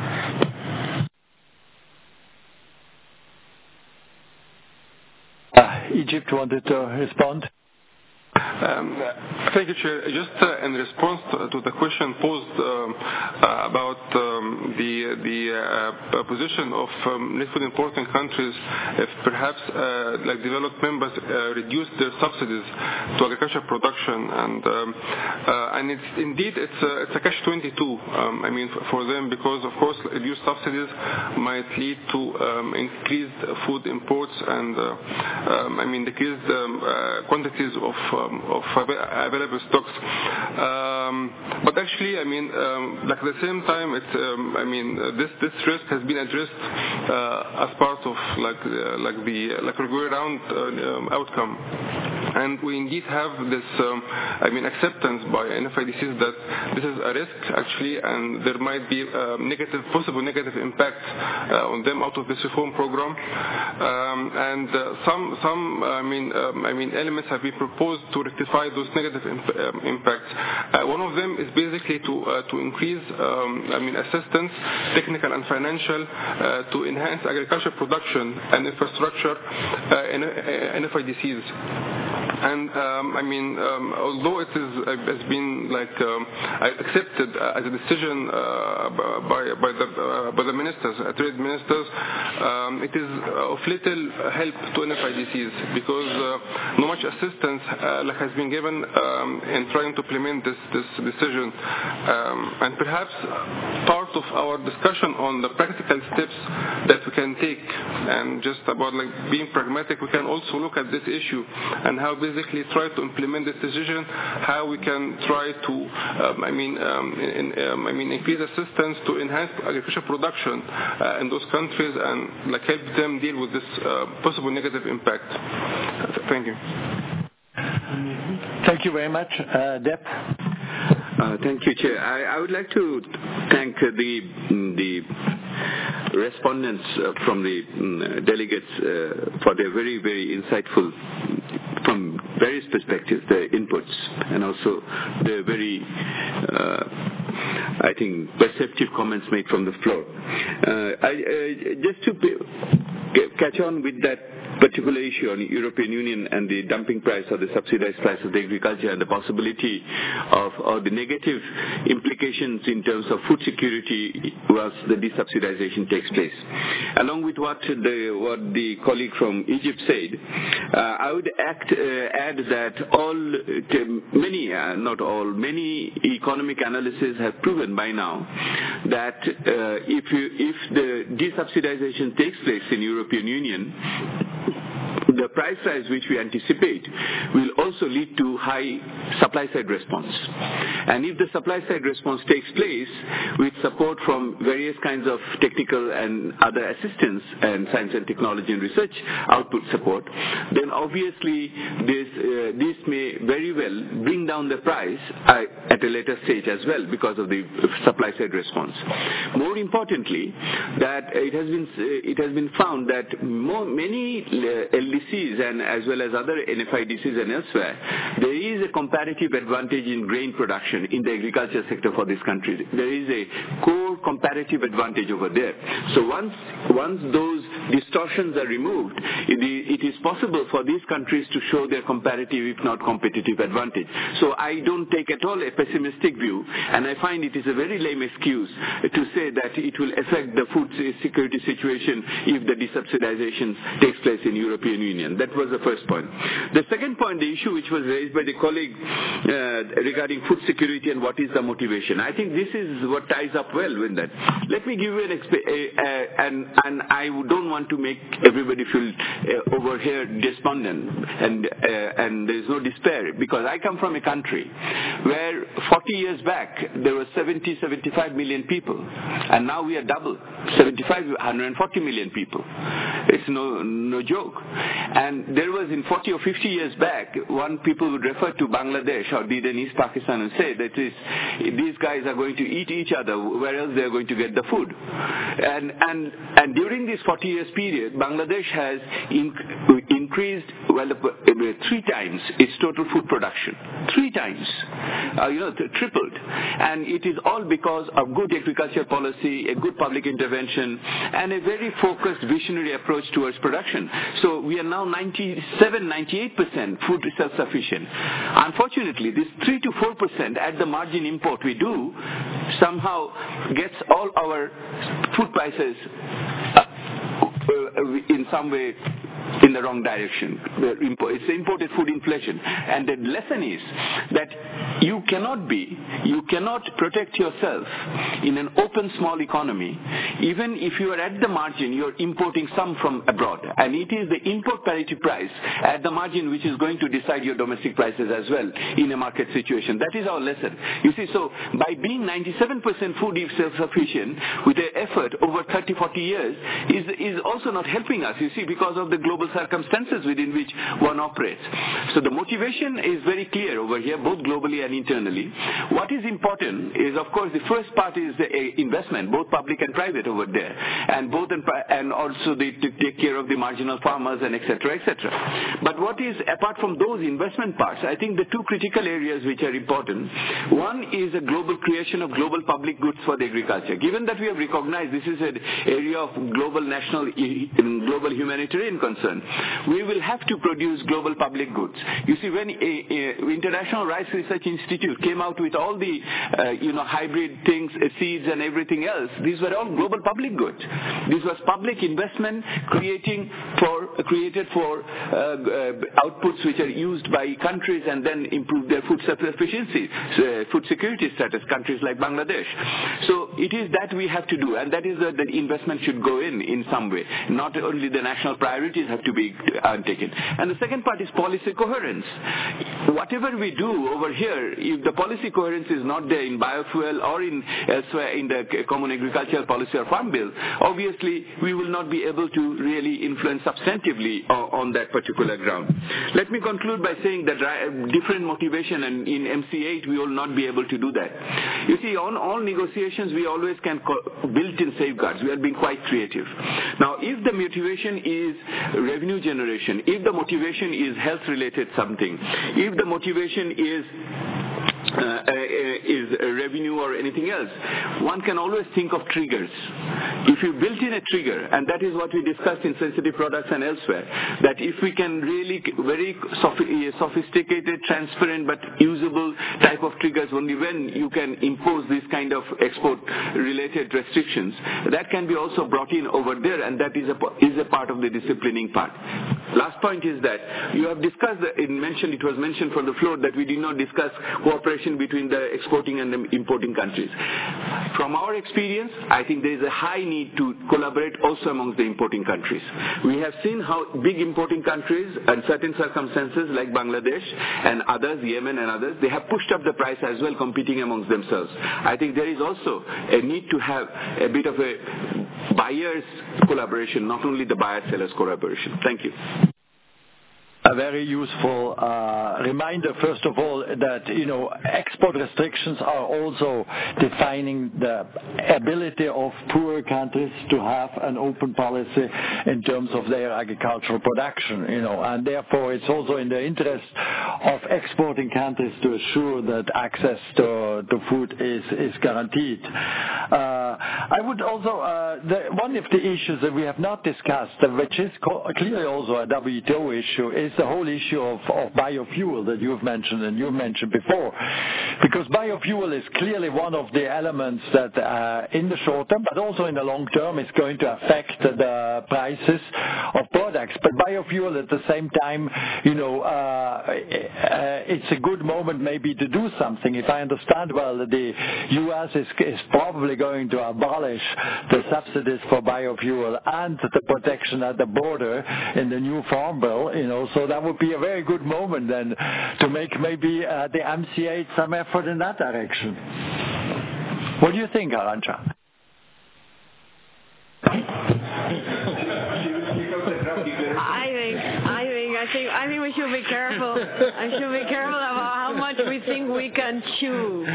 Uh, Egypt wanted to respond. Um, thank you, Chair. Just uh, in response to, to the question posed um, uh, about um, the the uh, position of um, net food importing countries, if perhaps uh, like developed members uh, reduce their subsidies to agricultural production, and um, uh, and it's indeed it's a, it's a catch twenty-two. Um, I mean, for, for them, because of course reduced subsidies might lead to um, increased food imports and uh, um, I mean decreased um, uh, quantities of um, of available stocks. Um, but actually, I mean, um, like at the same time, it's, um, I mean, uh, this this risk has been addressed uh, as part of like uh, like the like a go around uh, um, outcome. And we indeed have this, um, I mean, acceptance by N F I D Cs that this is a risk actually, and there might be uh, negative, possible negative impact uh, on them out of this reform program. Um, and uh, some, some, I mean, um, I mean, elements have been proposed to rectify those negative imp- um, impacts. Uh, one of them is basically to uh, to increase, um, I mean, assistance, technical and financial, uh, to enhance agricultural production and infrastructure uh, in uh, N F I D Cs. And um, I mean, um, although it is uh, has been like um, accepted uh, as a decision uh, by by the uh, by the ministers, uh, trade ministers, um, it is of little help to N F I D Cs because uh, no much assistance uh, like has been given um, in trying to implement this this decision. Um, and perhaps part of our discussion on the practical steps that we can take, and just about like being pragmatic, we can also look at this issue and how basically try to implement this decision, how we can try to, um, I mean, um, in, um, I mean, increase assistance to enhance agricultural production uh, in those countries and like help them deal with this uh, possible negative impact. Thank you. Thank you very much. Uh, Deb? Uh, thank you, Chair. I, I would like to thank uh, the the respondents uh, from the um, delegates uh, for their very, very insightful, from various perspectives, their inputs, and also their very, uh, I think, perceptive comments made from the floor. Uh, I, uh, just to p- catch on with that particular issue on the European Union and the dumping price or the subsidized price of the agriculture and the possibility of or the negative implications in terms of food security once the desubsidization takes place. Along with what the what the colleague from Egypt said, uh, I would act, uh, add that all many uh, not all many economic analyses have proven by now that uh, if you, if the desubsidization takes place in European Union, the price rise which we anticipate will also lead to high supply-side response. And if the supply-side response takes place with support from various kinds of technical and other assistance and science and technology and research output support, then obviously this, uh, this may very well bring down the price uh, at a later stage as well because of the supply-side response. More importantly, that it has been, uh, it has been found that more, many uh, L D Cs and as well as other N F I D Cs and elsewhere, there is a comparative advantage in grain production in the agriculture sector for this country. There is a core comparative advantage over there. So once once those distortions are removed, it, it is possible for these countries to show their comparative, if not competitive, advantage. So I don't take at all a pessimistic view, and I find it is a very lame excuse to say that it will affect the food security situation if the desubsidization takes place in European Union. That was the first point. The second point, the issue which was raised by the colleague uh, regarding food security and what is the motivation. I think this is what ties up well with that. Let me give you an exp- uh, uh, and and I don't want to make everybody feel uh, over here despondent and uh, and there is no despair, because I come from a country where forty years back there were seventy, seventy-five million people, and now we are double, seventy-five, one hundred forty million people. It's no no joke. And there was in forty or fifty years back, one people would refer to Bangladesh or in East Pakistan and say that is, these guys are going to eat each other, where else they are going to get the food. And and and during this forty years period, Bangladesh has in, increased well three times its total food production, three times, uh, you know, tripled, and it is all because of good agriculture policy, a good public intervention, and a very focused visionary approach towards production. So we are now ninety-seven, ninety-eight percent food self-sufficient. Unfortunately, this three to four percent at the margin import we do somehow gets all our food prices uh, in some way in the wrong direction. It's imported food inflation. And the lesson is that you cannot be, you cannot protect yourself in an open small economy. Even if you are at the margin, you are importing some from abroad. And it is the import parity price at the margin which is going to decide your domestic prices as well in a market situation. That is our lesson. You see, so by being ninety-seven percent food self-sufficient with an effort over thirty, forty years is, is also not helping us, you see, because of the global circumstances within which one operates. So the motivation is very clear over here, both globally and internally. What is important is, of course, the first part is the uh, investment, both public and private over there, and both in, and also the, to take care of the marginal farmers and et cetera, et cetera. But what is, apart from those investment parts, I think the two critical areas which are important. One is a global creation of global public goods for the agriculture. Given that we have recognized this is an area of global national, global humanitarian concern, we will have to produce global public goods. You see, when a, a International Rice Research Institute came out with all the, uh, you know, hybrid things, uh, seeds and everything else, these were all global public goods. This was public investment creating for, uh, created for uh, uh, outputs which are used by countries and then improve their food self-sufficiency, uh, food security status, countries like Bangladesh. So it is that we have to do, and that is that the investment should go in in some way. Not only the national priorities have to be undertaken. And the second part is policy coherence. Whatever we do over here, if the policy coherence is not there in biofuel or in elsewhere in the Common Agricultural Policy or Farm Bill, obviously we will not be able to really influence substantively on, on that particular ground. Let me conclude by saying that different motivation, and in M C eight we will not be able to do that. You see, on all negotiations we always can build in safeguards. We are being quite creative. Now, if the motivation is revenue generation, if the motivation is health related something, if the motivation is Uh, uh, is uh, revenue or anything else, one can always think of triggers. If you built in a trigger, and that is what we discussed in sensitive products and elsewhere, that if we can really very sophisticated, transparent but usable type of triggers, only when you can impose this kind of export related restrictions, that can be also brought in over there, and that is a, is a part of the disciplining part. Last point is that you have discussed, it, mentioned, it was mentioned from the floor that we did not discuss cooperation between the exporting and the importing countries. From our experience, I think there is a high need to collaborate also amongst the importing countries. We have seen how big importing countries, in certain circumstances like Bangladesh and others, Yemen and others, they have pushed up the price as well, competing amongst themselves. I think there is also a need to have a bit of a buyers collaboration, not only the buyer-sellers collaboration. Thank you. A very useful uh, reminder, first of all, that, you know, export restrictions are also defining the ability of poorer countries to have an open policy in terms of their agricultural production, you know, and therefore it's also in the interest of exporting countries to assure that access to, to food is, is guaranteed. Uh, I would also, uh, the, one of the issues that we have not discussed, uh, which is co- clearly also a W T O issue, is the whole issue of, of biofuel that you've mentioned and you've mentioned before. Because biofuel is clearly one of the elements that uh, in the short term, but also in the long term, is going to affect the prices of products. But biofuel at the same time, you know, uh, it's a good moment maybe to do something. If I understand well, the U S is, is probably going to abolish the subsidies for biofuel and the protection at the border in the new Farm Bill, you know, so that would be a very good moment then to make maybe uh, the M C eight some effort in that direction. What do you think, Arantxa? I think, I think, I think, I think we should be careful. I should be careful about how much we think we can chew.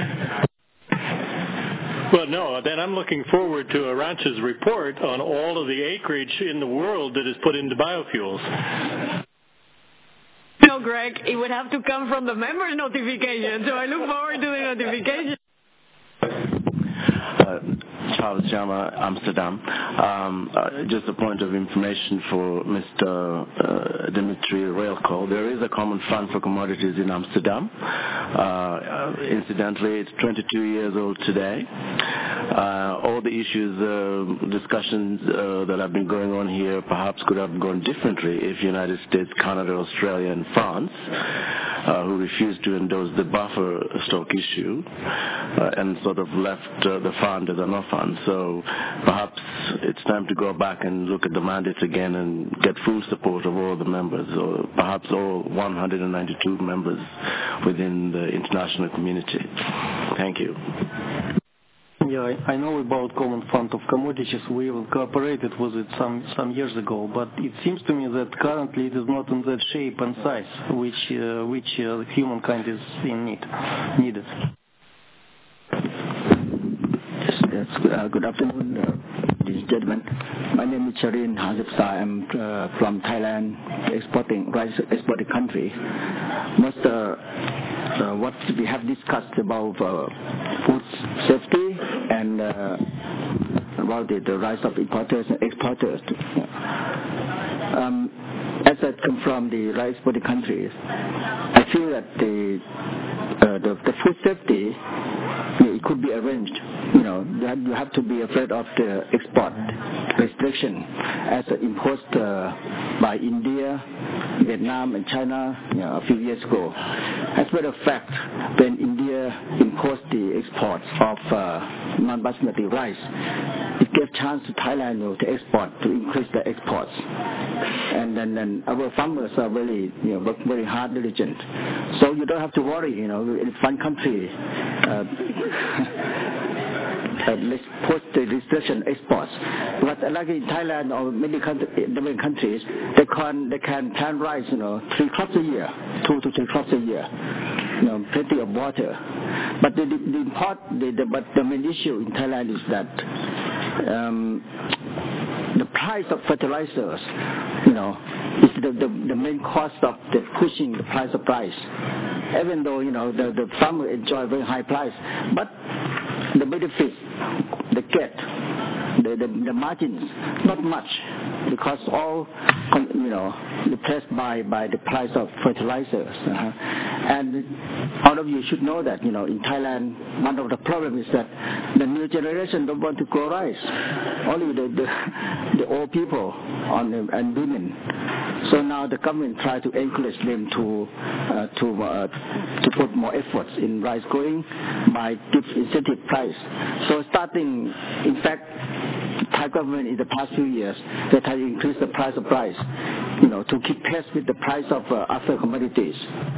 Well, no, then I'm looking forward to Arantxa's report on all of the acreage in the world that is put into biofuels. No, Greg, it would have to come from the members' notification, so I look forward to the notification. Uh, Charles Jama, Amsterdam. Um, uh, just a point of information for Mister Uh, Dimitri Railco. There is a common fund for commodities in Amsterdam. Uh, uh, incidentally, it's twenty-two years old today. Uh, all the issues, uh, discussions uh, that have been going on here perhaps could have gone differently if United States, Canada, Australia, and France, uh, who refused to endorse the buffer stock issue uh, and sort of left uh, the fund as an off-fund. So perhaps it's time to go back and look at the mandates again and get full support of all the members, or perhaps all one hundred ninety-two members within the international community. Thank you. Yeah, I, I know about Common Fund of Commodities. We cooperated with it some, some years ago, but it seems to me that currently it is not in that shape and size which uh, which uh, humankind is in need needed. Yes, yes. Uh, good afternoon, uh, ladies and gentlemen. My name is Charin Hazipsa. I'm uh, from Thailand, exporting rice exporting country. Most uh, uh, what we have discussed about uh, food safety and uh, about the, the rise of importers and exporters. Um, as I come from the rice exporting countries, I feel that the uh, the, the food safety, it could be arranged. You know, that you have to be afraid of the export restriction as imposed uh, by India, Vietnam, and China, you know, a few years ago. As a matter of fact, when India imposed the exports of uh, non-basmati rice, it gave chance to Thailand, you know, to export, to increase the exports. and then and our farmers are very, you know, work very hard, diligent. So you don't have to worry, you know, in one country. Uh, Uh, let's put the restriction exports. But like in Thailand or many country, different countries, they can they can plant rice, you know, three crops a year, two to three crops a year, you know, plenty of water. But the the, the import, the, the but the main issue in Thailand is that um, the price of fertilizers, you know, is the, the the main cost of the pushing the price of rice. Even though you know the the farmer enjoy very high price, but the benefits they get, the, the, the margins, not much, because all, you know, replaced by, by the price of fertilizers. Uh-huh. And all of you should know that, you know, in Thailand, one of the problems is that the new generation don't want to grow rice. Only the, the, the old people on the, and women. So now the government try to encourage them to uh, to uh, to put more efforts in rice growing by give incentive price. So starting, in fact, Thai government in the past few years, they try to increase the price of rice, you know, to keep pace with the price of uh, other commodities.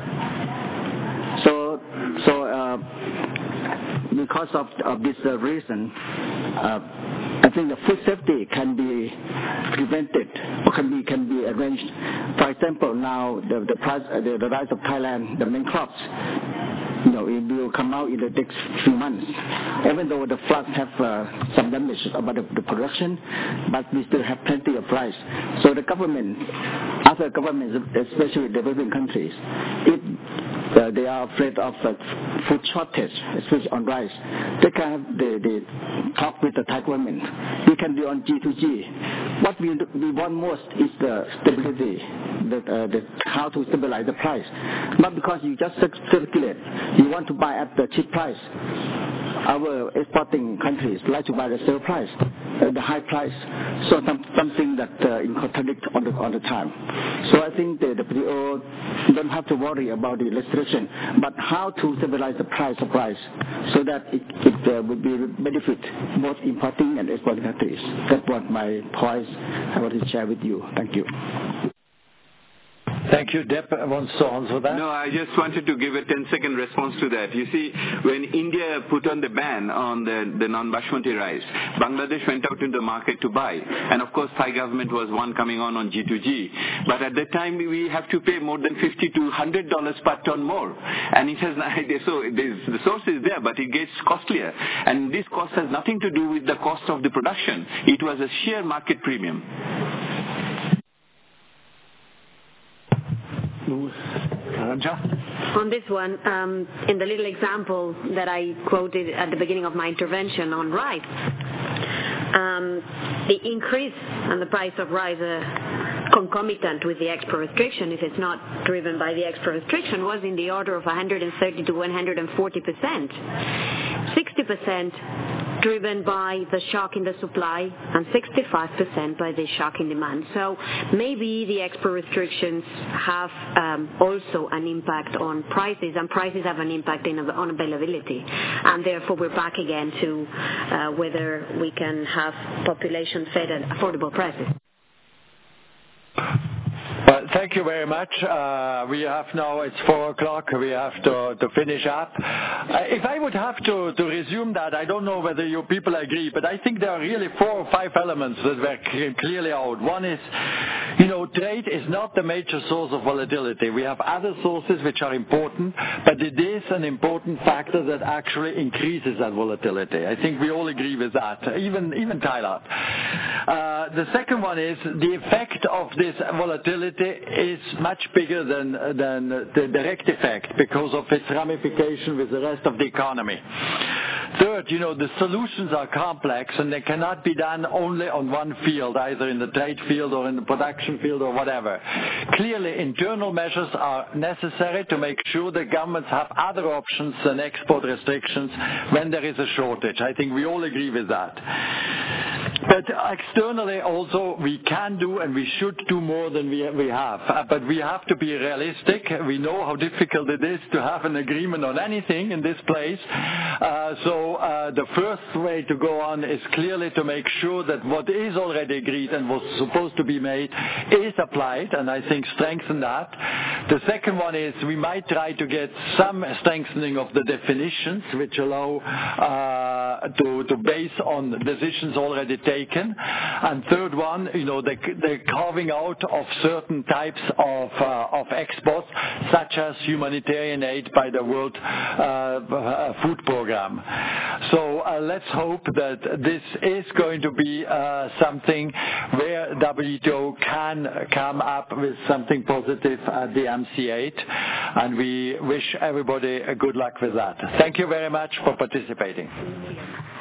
So so uh, because of of this uh, reason. Uh, I think the food safety can be prevented or can be can be arranged. For example, now the the price uh, the, the rise of Thailand, the main crops, you know, it will come out in the next few months. Even though the floods have uh, some damage about the, the production, but we still have plenty of rice. So the government, other governments, especially developing countries, if uh, they are afraid of uh, food shortage, especially on rice, they can have the, the talk with the Thai government. We can be on G two G. What we, we want most is the stability, the, uh, the how to stabilize the price. Not because you just circulate. You want to buy at the cheap price. Our exporting countries like to buy the sale price, uh, the high price. So some, something that uh, in contradict on the, on the time. So I think the W T O don't have to worry about the restriction, but how to stabilize the price of rice so that it, it uh, would be benefit both importing and exporting countries. That's what my points I want to share with you. Thank you. Thank you. Deb wants to answer that. No, I just wanted to give a ten-second response to that. You see, when India put on the ban on the, the non-Basmati rice, Bangladesh went out into the market to buy. And of course, Thai government was one coming on on G two G. But at that time, we have to pay more than fifty to one hundred dollars per ton more. And it has, so the source is there, but it gets costlier. And this cost has nothing to do with the cost of the production. It was a sheer market premium. On this one, um, in the little example that I quoted at the beginning of my intervention on rice, um, the increase in the price of rice uh, concomitant with the export restriction, if it's not driven by the export restriction, was in the order of one hundred thirty to one hundred forty percent. sixty percent driven by the shock in the supply and sixty-five percent by the shock in demand. So maybe the export restrictions have um, also an impact on prices, and prices have an impact in, on availability. And therefore we're back again to uh, whether we can have population-fed at affordable prices. Well, thank you very much. Uh, we have now, it's four o'clock, we have to, to finish up. Uh, if I would have to, to resume that, I don't know whether you people agree, but I think there are really four or five elements that were clearly out. One is, you know, trade is not the major source of volatility. We have other sources which are important, but it is an important factor that actually increases that volatility. I think we all agree with that, even, even Thailand. Uh, the second one is the effect of this volatility is much bigger than, than the direct effect because of its ramification with the rest of the economy. Third, you know, the solutions are complex and they cannot be done only on one field, either in the trade field or in the production field or whatever. Clearly, internal measures are necessary to make sure that governments have other options than export restrictions when there is a shortage. I think we all agree with that. but externally also we can do and we should do more than we, we have. Uh, but we have to be realistic. We know how difficult it is to have an agreement on anything in this place. Uh, so uh, the first way to go on is clearly to make sure that what is already agreed and was supposed to be made is applied, and I think strengthen that. The second one is we might try to get some strengthening of the definitions, which allow uh, to, to base on decisions already taken. And third one, you know, the, the carving out of certain types of, uh, of exports, such as humanitarian aid by the World uh, Food Program. So uh, let's hope that this is going to be uh, something where W T O can come up with something positive at the M C eight, and we wish everybody a good luck with that. Thank you very much for participating.